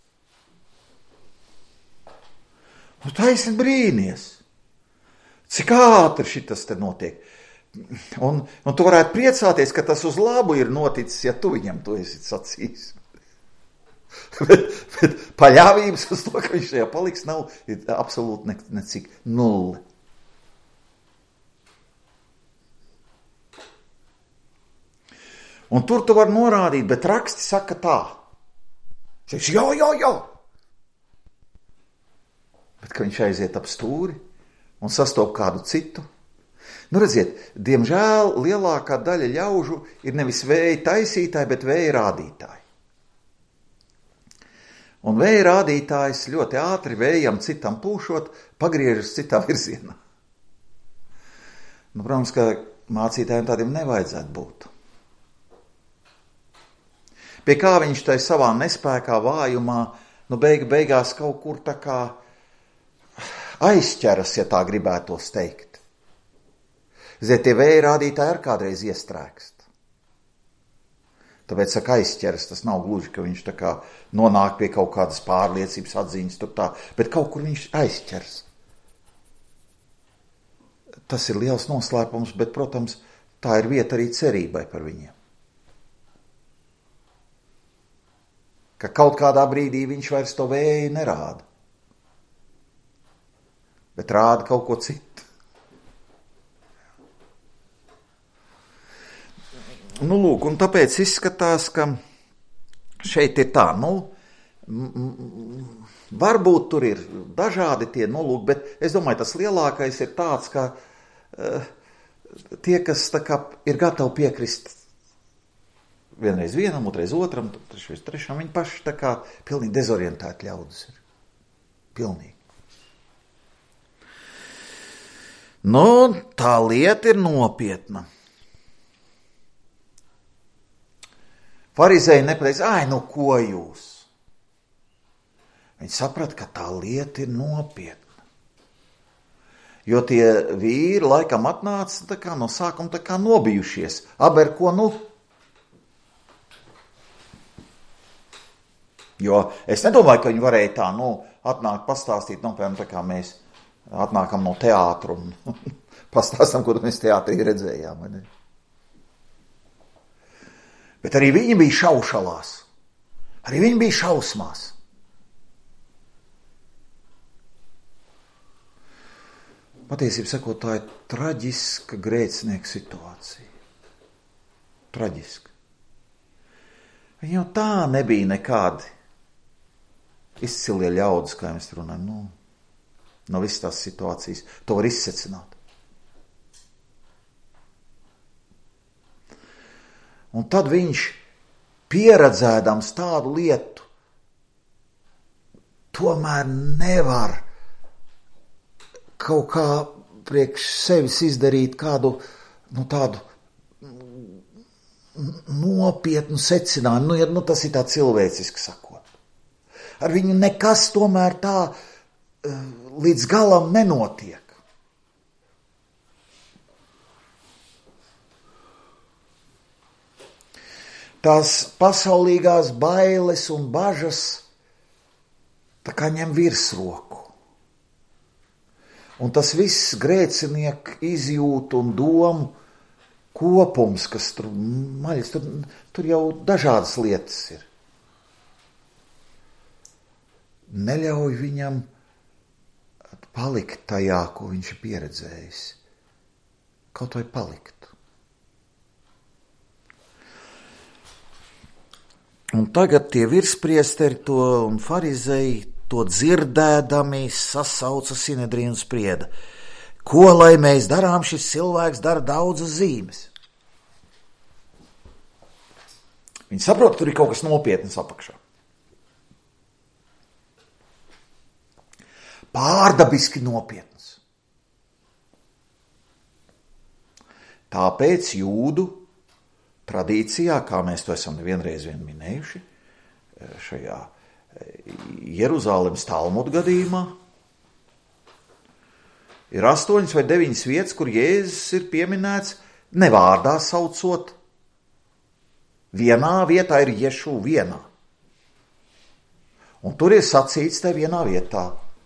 Nu taisni brīnies. Cik ātri šitas te notiek. Un, un tu varētu priecāties, ka tas uz labu ir noticis, ja tu viņam to esi sacījis. bet, bet paļāvības uz to, ka viņš šajā paliks, nav absolūti ne, necik nulle. Un tur tu var norādīt, bet raksti saka tā. Saka, jā, jā, jā. Bet, ka viņš aiziet ap stūri un sastop kādu citu. Nu, redziet, diemžēl lielākā daļa ļaužu ir nevis vēja taisītāji, bet vēja rādītāji. Un vēja rādītājs ļoti ātri vējam citam pūšot, pagriežas citā virzienā. Nu, protams, ka mācītājiem tādiem nevajadzētu būt. Pie kā viņš tai savā nespēkā, vājumā, nu beigu beigās kaut kur tā kā aizķeras, ja tā gribētos teikt. Ziniet, tie vēja rādītāji ar kādreiz iestrēgst. Tāpēc, saka, aizķeras, tas nav gluži, ka viņš tā kā nonāk pie kaut kādas pārliecības atziņas, tur tā, bet kaut kur viņš aizķeras. Tas ir liels noslēpums, bet, protams, tā ir vieta arī cerībai par viņiem. Ka kaut kādā brīdī viņš vairs to vēju nerāda, bet rāda kaut ko citu. Nu, lūk, un tāpēc izskatās, ka šeit ir tā, nu, m- m- varbūt tur ir dažādi tie nolūki, bet es domāju, tas lielākais ir tāds, ka uh, tie, kas tā kā ir gatavi piekrist vienreiz vienam, otrais otram, trešreiz trešam, viņi paši tā kā pilnīgi dezorientēti ļaudis ir. Pilnīgi. Nu, tā lieta ir nopietna. Farizēji nepateica, ai, nu ko jūs? Viņi saprata, ka tā lieta ir nopietna. Jo tie vīri laikam atnāca tā kā no sākuma tā kā nobijušies. Aber ko nu? Jo es nedomāju, ka viņi varēja tā, nu, atnākt pastāstīt, nu, piemēram, tā kā mēs atnākam no teātra un pastāstam, ko mēs teātrī redzējām. Vai ne? Bet arī viņi bija šaušalās. Arī viņi bija šausmās. Patiesībā sakot, tā ir traģiska grēcinieka situācija. Traģiska. Viņi jau tā nebija nekādi izcilie ļaudis, kā mēs runājam. Nu, no visas tās situācijas to var izsecināt. Un tad viņš, pieredzēdams tādu lietu, tomēr nevar kaut kā priekš sevis izdarīt kādu, nu, tādu nopietnu secinājumu. Nu, nu, tas ir tā cilvēciski sakot. Ar viņu nekas tomēr tā līdz galam nenotiek. Tās pasaulīgās bailes un bažas tā kā ņem virsroku. Un tas viss grēcinieku izjūtu un domu kopums, kas tur maļas, tur, tur jau dažādas lietas ir. Neļauj viņam palikt tajā, ko viņš ir pieredzējis. Kaut vai palikt. Un tagad tie virspriesteri to un farizēji to dzirdēdami sasauca Sinedriju un sprieda. Ko, lai mēs darām, šis cilvēks dara daudzas zīmes. Viņi saprot, ka tur ir kaut kas nopietnas apakšā. Pārdabiski nopietnas. Tāpēc jūdu tradīcijā, kā mēs to esam nevienreiz vien minējuši, šajā Jeruzālemes Talmuda gadījumā, ir astoņas vai deviņas vietas, kur Jēzus ir pieminēts nevārdā saucot. Vienā vietā ir Ješu vienā. Un tur ir sacīts te vienā vietā.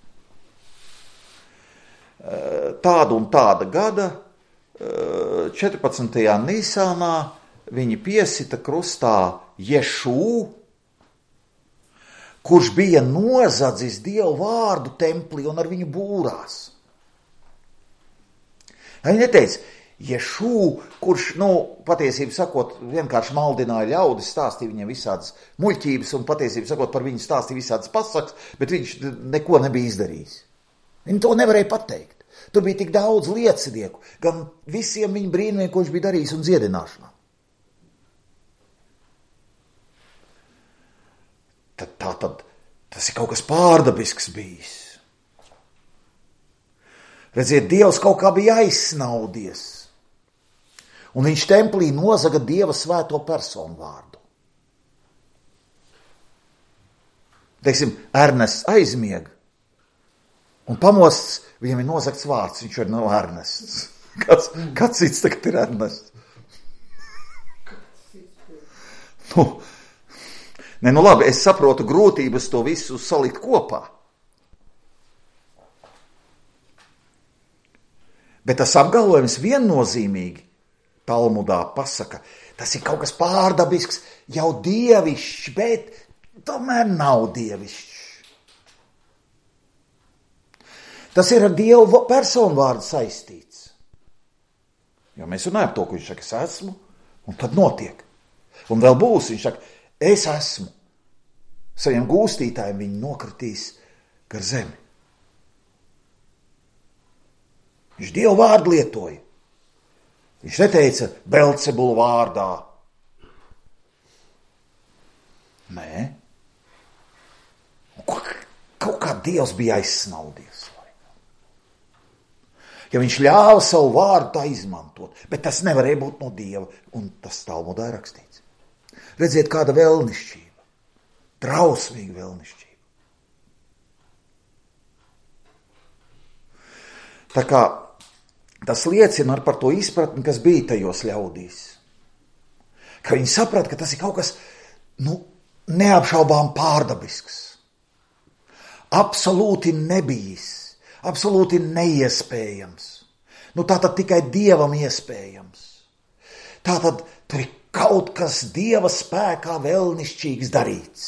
Tāda un tāda gada četrpadsmitajā Nisānā viņi piesita krustā Ješu, kurš bija nozadzis Dievu vārdu templī un ar viņu būrās. Viņi neteica, Ješu, kurš, nu, patiesību sakot, vienkārši maldināja ļaudis, stāstīja viņiem visādas muļķības un patiesību sakot par viņu stāstīja visādas pasakas, bet viņš neko nebija izdarījis. Viņi to nevarēja pateikt. Tur bija tik daudz liecinieku, gan visiem viņa brīnumiem, ko viņš bija darījis un dziedināšanā. Tad, tā tad tas ir kaut kas pārdabisks bijis. Redziet, Dievs kaut kā bija aizsnaudies. Un viņš templī nozaga Dieva svēto personu vārdu. Teiksim, Ernests aizmieg. Un pamosts, viņam ir nozagts vārds, viņš ir nav Ernests. Kāds, kāds cits tagad ir Ernests? Nu, Ne, nu labi, es saprotu grūtības to visu salikt kopā. Bet tas apgalvojums viennozīmīgi Talmudā pasaka, tas ir kaut kas pārdabisks, jau dievišķs, bet tomēr nav dievišķs. Tas ir ar Dievu personu vārdu saistīts. Jo mēs runājam par to, ko viņš saka, es esmu, un tad notiek. Un vēl būs, viņš saka, es esmu. Saviem gūstītājiem viņi nokritīs gar zemi. Viņš Dievu vārdu lietoja. Viņš neteica Belcebula vārdā. Nē. Kaut kā Dievs bija aizsnaudies. Ja viņš ļāva savu vārdu tā izmantot, bet tas nevarēja būt no Dieva, un tas Talmudā ir rakstīts. Redziet, kāda vēlnišķība. Drausmīga vēlnišķība. Tā kā tas liecina par to izpratni, kas bija tajos ļaudīs. Ka viņi saprata, ka tas ir kaut kas, nu, neapšaubām pārdabisks. Absolūti nebijis. Absolūti neiespējams. Nu, tātad tikai Dievam iespējams. Tātad tur ir kaut kas Dieva spēkā vēlnišķīgs darīts.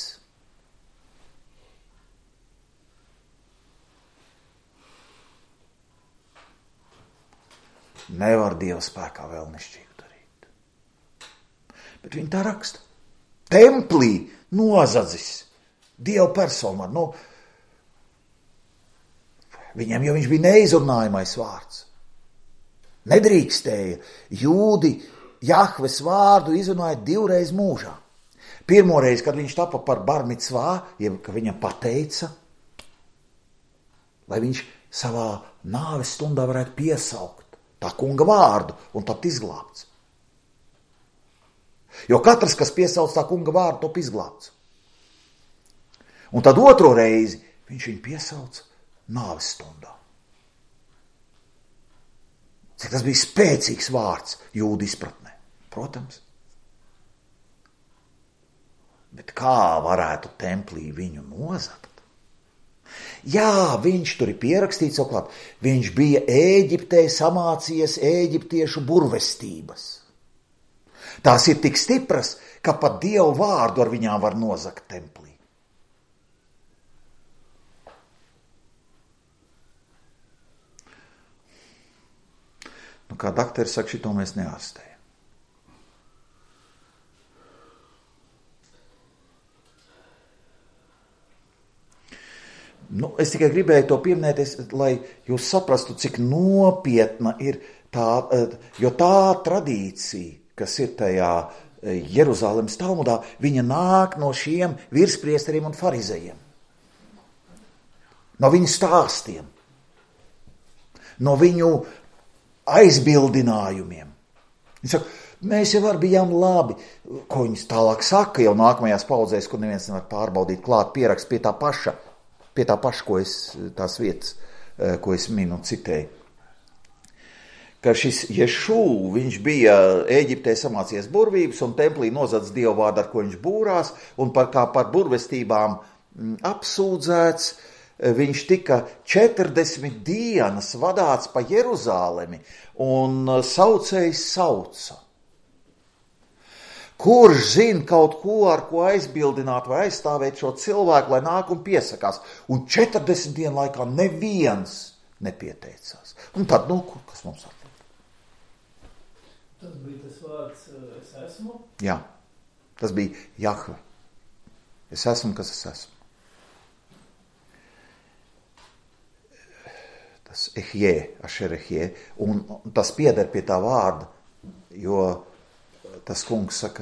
Nevar Dieva spēkā vēlnišķīgu darīt. Bet viņi tā raksta. Templī nozadzis Dieva personu. Nu, viņam jau viņš bija neizrunājamais vārds. Nedrīkstēja. Jūdi Jahves vārdu izrunāja divreiz mūžā. Pirmoreiz, kad viņš tapa par bar micvā, jeb, ka viņam pateica, lai viņš savā nāves stundā varētu piesaukt tā kunga vārdu un tapt izglābts. Jo katrs, kas piesauc tā kunga vārdu, top izglābts. Un tad otro reizi viņš viņu piesauc nāves stundā. Cik tas bija spēcīgs vārds jūdu izpratnē. Protams. Bet kā varētu templī viņu nozagt? Jā, viņš tur ir pierakstīts oklāt. Viņš bija Ēģiptē samācījies ēģiptiešu burvestības. Tās ir tik stipras, ka pat Dievu vārdu ar viņām var nozagt templī. Nu, kā dakteri saka, šito mēs neārstējam. Nu, es tikai gribēju to pieminēties, lai jūs saprastu, cik nopietna ir tā, jo tā tradīcija, kas ir tajā Jeruzalemes Talmudā, viņa nāk no šiem virspriesteriem un farizejiem. No viņu stāstiem. No viņu aizbildinājumiem. Viņi saka, mēs jau var bijām labi. Ko viņas tālāk saka, jau nākamajās paudzēs, kur neviens nevar pārbaudīt klāt, pierakst pie tā paša, pie tā paša, ko es, tās vietas, ko es minu citēju. Ka šis Ješū, viņš bija Ēģiptē samācījies burvības un templī nozadz Dievu vārdu, ar ko viņš būrās, un par, kā par burvestībām apsūdzēts, viņš tika četrdesmit dienas vadāts pa Jeruzālemi un saucējs sauca. Kurš zina kaut ko, ar ko aizbildināt vai aizstāvēt šo cilvēku, lai nāk un piesakās? Un četrdesmit dienu laikā neviens nepieteicās. Un tad, nu, kas mums atliek? Tas bija tas vārds es esmu? Jā, tas bija Jahve. Es esmu, kas es esmu. Tas ehjē, ašer ehjē, un tas pieder pie tā vārda, jo tas kungs saka,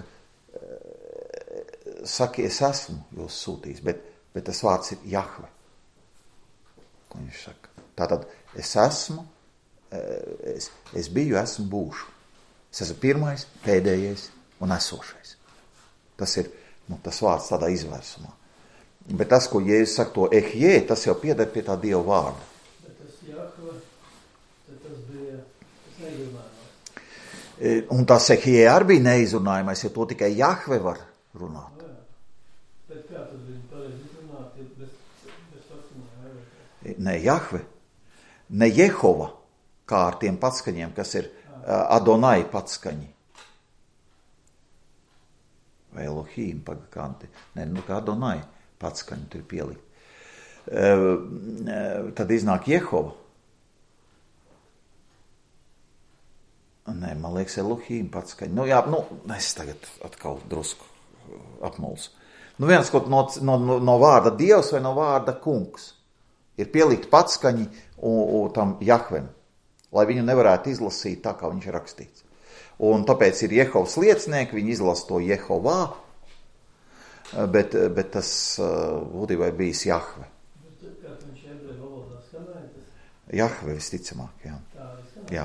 saka, es esmu jūs sūtījis, bet, bet tas vārds ir Jahve. Ko viņš saka? Tātad es esmu, es, es biju, esmu, būšu. Es esmu pirmais, pēdējais un esošais. Tas ir, nu, tas vārds tādā izvērsumā. Bet tas, ko Jēzus saka to ehjē, tas jau pieder pie tā Dieva vārda. Jahve, tad tas bija tas neizrunājumais. Un tas ehjē arī bija neizrunājumais, jo to tikai Jahve var runāt. Jā. Bet kā tas bija pareizi izrunāt, ja bez, bez paskaņiem? Ne Jahve, ne Jehova, kā ar tiem patskaņiem, kas ir Adonai patskaņi. Vai Elohim pagakanti. Ne, nu kā Adonai patskaņi tur pielikt. Tad iznāk Jehova. Nē, man liekas, Elohim pats skaņa. Nu jā, nu, es tagad atkal drusku apmulsu. Nu viens, kaut no, no, no vārda Dievs vai no vārda kungs ir pielikt pats skaņi un, un tam Jahvem, lai viņu nevarētu izlasīt tā, kā viņš ir rakstīts. Un tāpēc ir Jehovas liecinieki, viņi izlasa to Jehovā, bet, bet tas būtībā ir bijis Jahve. Jahve visticamāk, jā. Jā.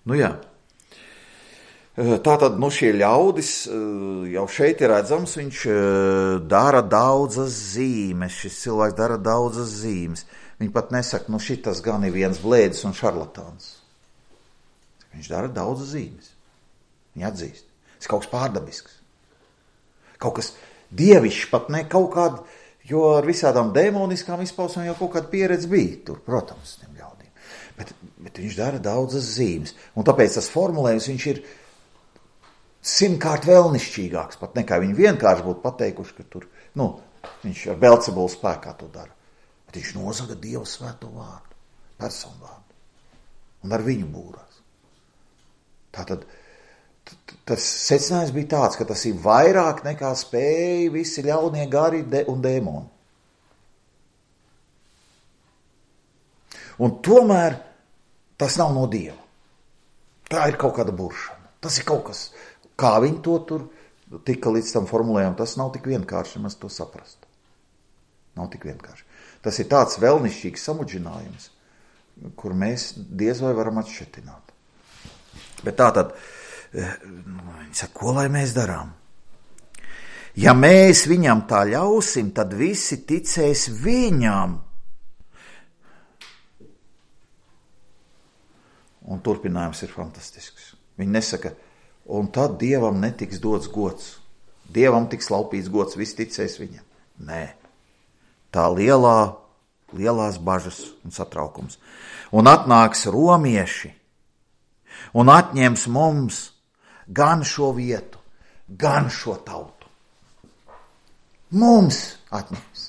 Nu jā. Tātad, nu šie ļaudis jau šeit ir redzams, viņš dara daudzas zīmes, šis cilvēks dara daudzas zīmes. Viņi pat nesaka, nu šitas gan ir viens blēdis un šarlatāns. Viņš dara daudzas zīmes. Viņi atzīst. Tas kaut kas pārdabisks. Kaut kas dievišķi, pat ne kaut kāda, jo ar visādām demoniskām izpausmēm jau kaut kāda pieredze bija tur, protams, tiem ļaudīm. Bet, bet viņš dara daudzas zīmes. Un tāpēc tas formulējums, viņš ir simtkārt vēlnišķīgāks, pat nekā viņi vienkārši būtu pateikuši, ka tur, nu, viņš ar Belcebulu spēkā to dara. Bet viņš nozaga Dievu svēto vārdu, personu vārdu. Un ar viņu būrās. Tātad, tas secinājums bija tāds, ka tas ir vairāk nekā spēja visi ļaunie gari un dēmoni. Un tomēr tas nav no Dieva. Tā ir kaut kāda buršana. Tas ir kaut kas. Kā viņi to tur tika līdz tam formulējumam, tas nav tik vienkārši, mēs to saprast. Nav tik vienkārši. Tas ir tāds vēlnišķīgs samudžinājums, kur mēs diez vai varam atšķetināt. Bet tā tad, viņi saka, ko lai mēs darām? Ja mēs viņam tā ļausim, tad visi ticēs viņam. Un turpinājums ir fantastisks. Viņi nesaka, un tad Dievam netiks dots gods. Dievam tiks laupīts gods, viss ticēs viņam. Nē, tā lielā, lielās bažas un satraukums. Un atnāks romieši un atņems mums gan šo vietu, gan šo tautu. Mums atņems.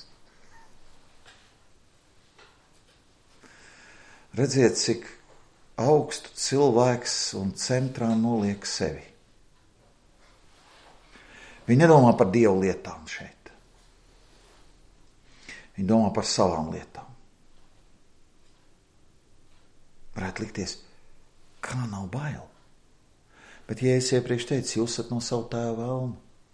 Redziet, cik augstu cilvēks un centrā noliek sevi. Viņi nedomā par Dievu lietām šeit. Viņi domā par savām lietām. Varētu likties, kā nav bail. Bet, ja es iepriekš teicu, jūs esat no savu tēva vēlnu.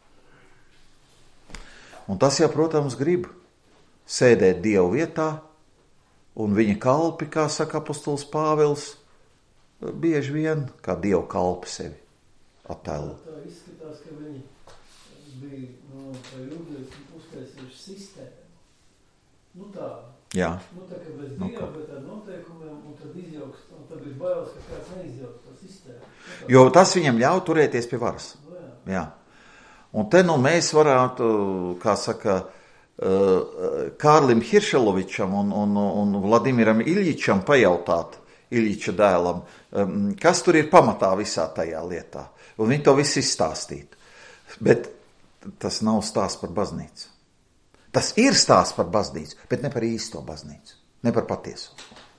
Un tas jau, protams, grib sēdēt Dievu vietā, un viņa kalpi, kā saka apostols Pāvils, bieži vien kā Dievu kalpi sevi attēlo. Tā izskatās, ka viņi bija no tā jūdieši uztaisījuši sistēmu. Nu tā. Jā. Nu tā, ka bez Nu, Dieva, bet ar noteikumiem, un tad izjauks, un tad ir bailes, ka kāds neizjauks to sistēmu. Nu, Jo tas viņam ļauj turēties pie varas. Nu, jā. Jā. Un te nu mēs varētu, kā saka, Kārlim Hiršelovičam un, un, un Vladimiram Iljičam pajautāt, Iljiča dēlam, kas tur ir pamatā visā tajā lietā. Un viņi to visu izstāstītu. Bet tas nav stāsts par baznīcu. Tas ir stāsts par baznīcu, bet ne par īsto baznīcu, ne par patieso.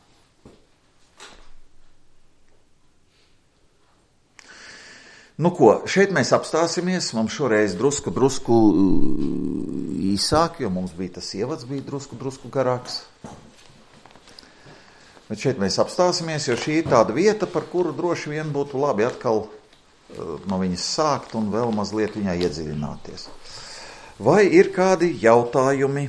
Nu ko, šeit mēs apstāsimies, mums šoreiz drusku, drusku īsāk, jo mums bija tas ievads, bija drusku, drusku garāks. Bet šeit mēs apstāsimies, jo šī ir tāda vieta, par kuru droši vien būtu labi atkal no viņas sākt un vēl mazliet viņā iedziļināties. Vai ir kādi jautājumi?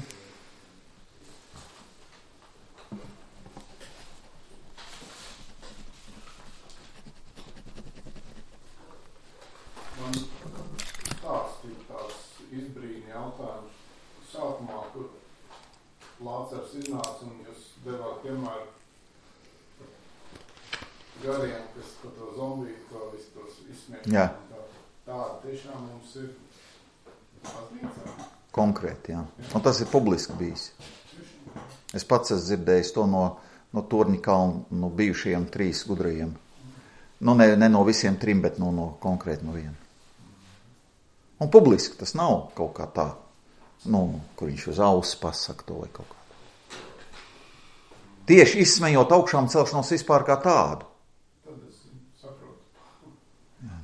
Man tāds ir tās izbrīna jautājums. Sākumā, kur Lācars iznāca un jūs devāt piemēru gariem, kas par to zombiju, ko visu tos izsmiet. Jā. Tā, tā tiešām mums ir baznīcā. Konkrēti, jā. Un tas ir publiski bijis. Es pats esmu dzirdējis to no, no Torņa kalna, no bijušajiem trīs gudrajiem. Nu, ne, ne no visiem trim, bet no, no konkrēti no viena. Un publiski tas nav kaut kā tā, nu, kur viņš uz auss pasaka to vai kaut kā. Tieši izsmejot augšām celšanos vispār kā tādu. Tad es saprotu. Jā.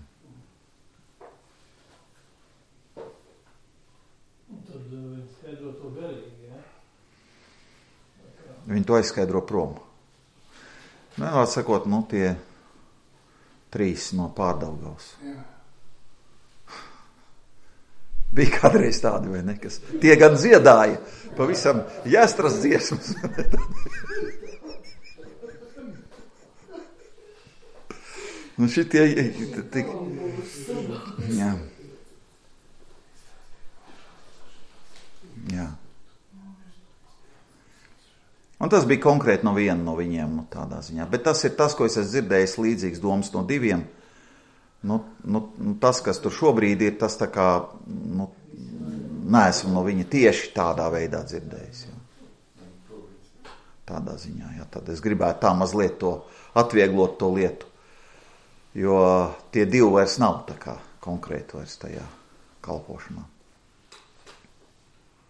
Un tad uh, viņi skaidro to garīgi, jā? Viņi to aizskaidro prom. Vienvārds sakot, nu, tie trīs no Pārdaugavas. Jā. Bija kādreiz tādi, vai ne, kas tie gan dziedāja pavisam jāstras dziesmas. Nu šitie, tik, jā. Jā. Un tas bija konkrēti no viena no viņiem, nu, tādā ziņā. Bet tas ir tas, ko es esmu dzirdējis līdzīgs domas no diviem. Nu, nu, tas, kas tur šobrīd ir, tas tā kā, nu, neesmu no viņa tieši tādā veidā dzirdējis. Jā. Tādā ziņā, jā. Tad es gribētu tā mazliet to atvieglot to lietu. Jo tie divi vairs nav tā kā konkrēti vairs tajā kalpošanā.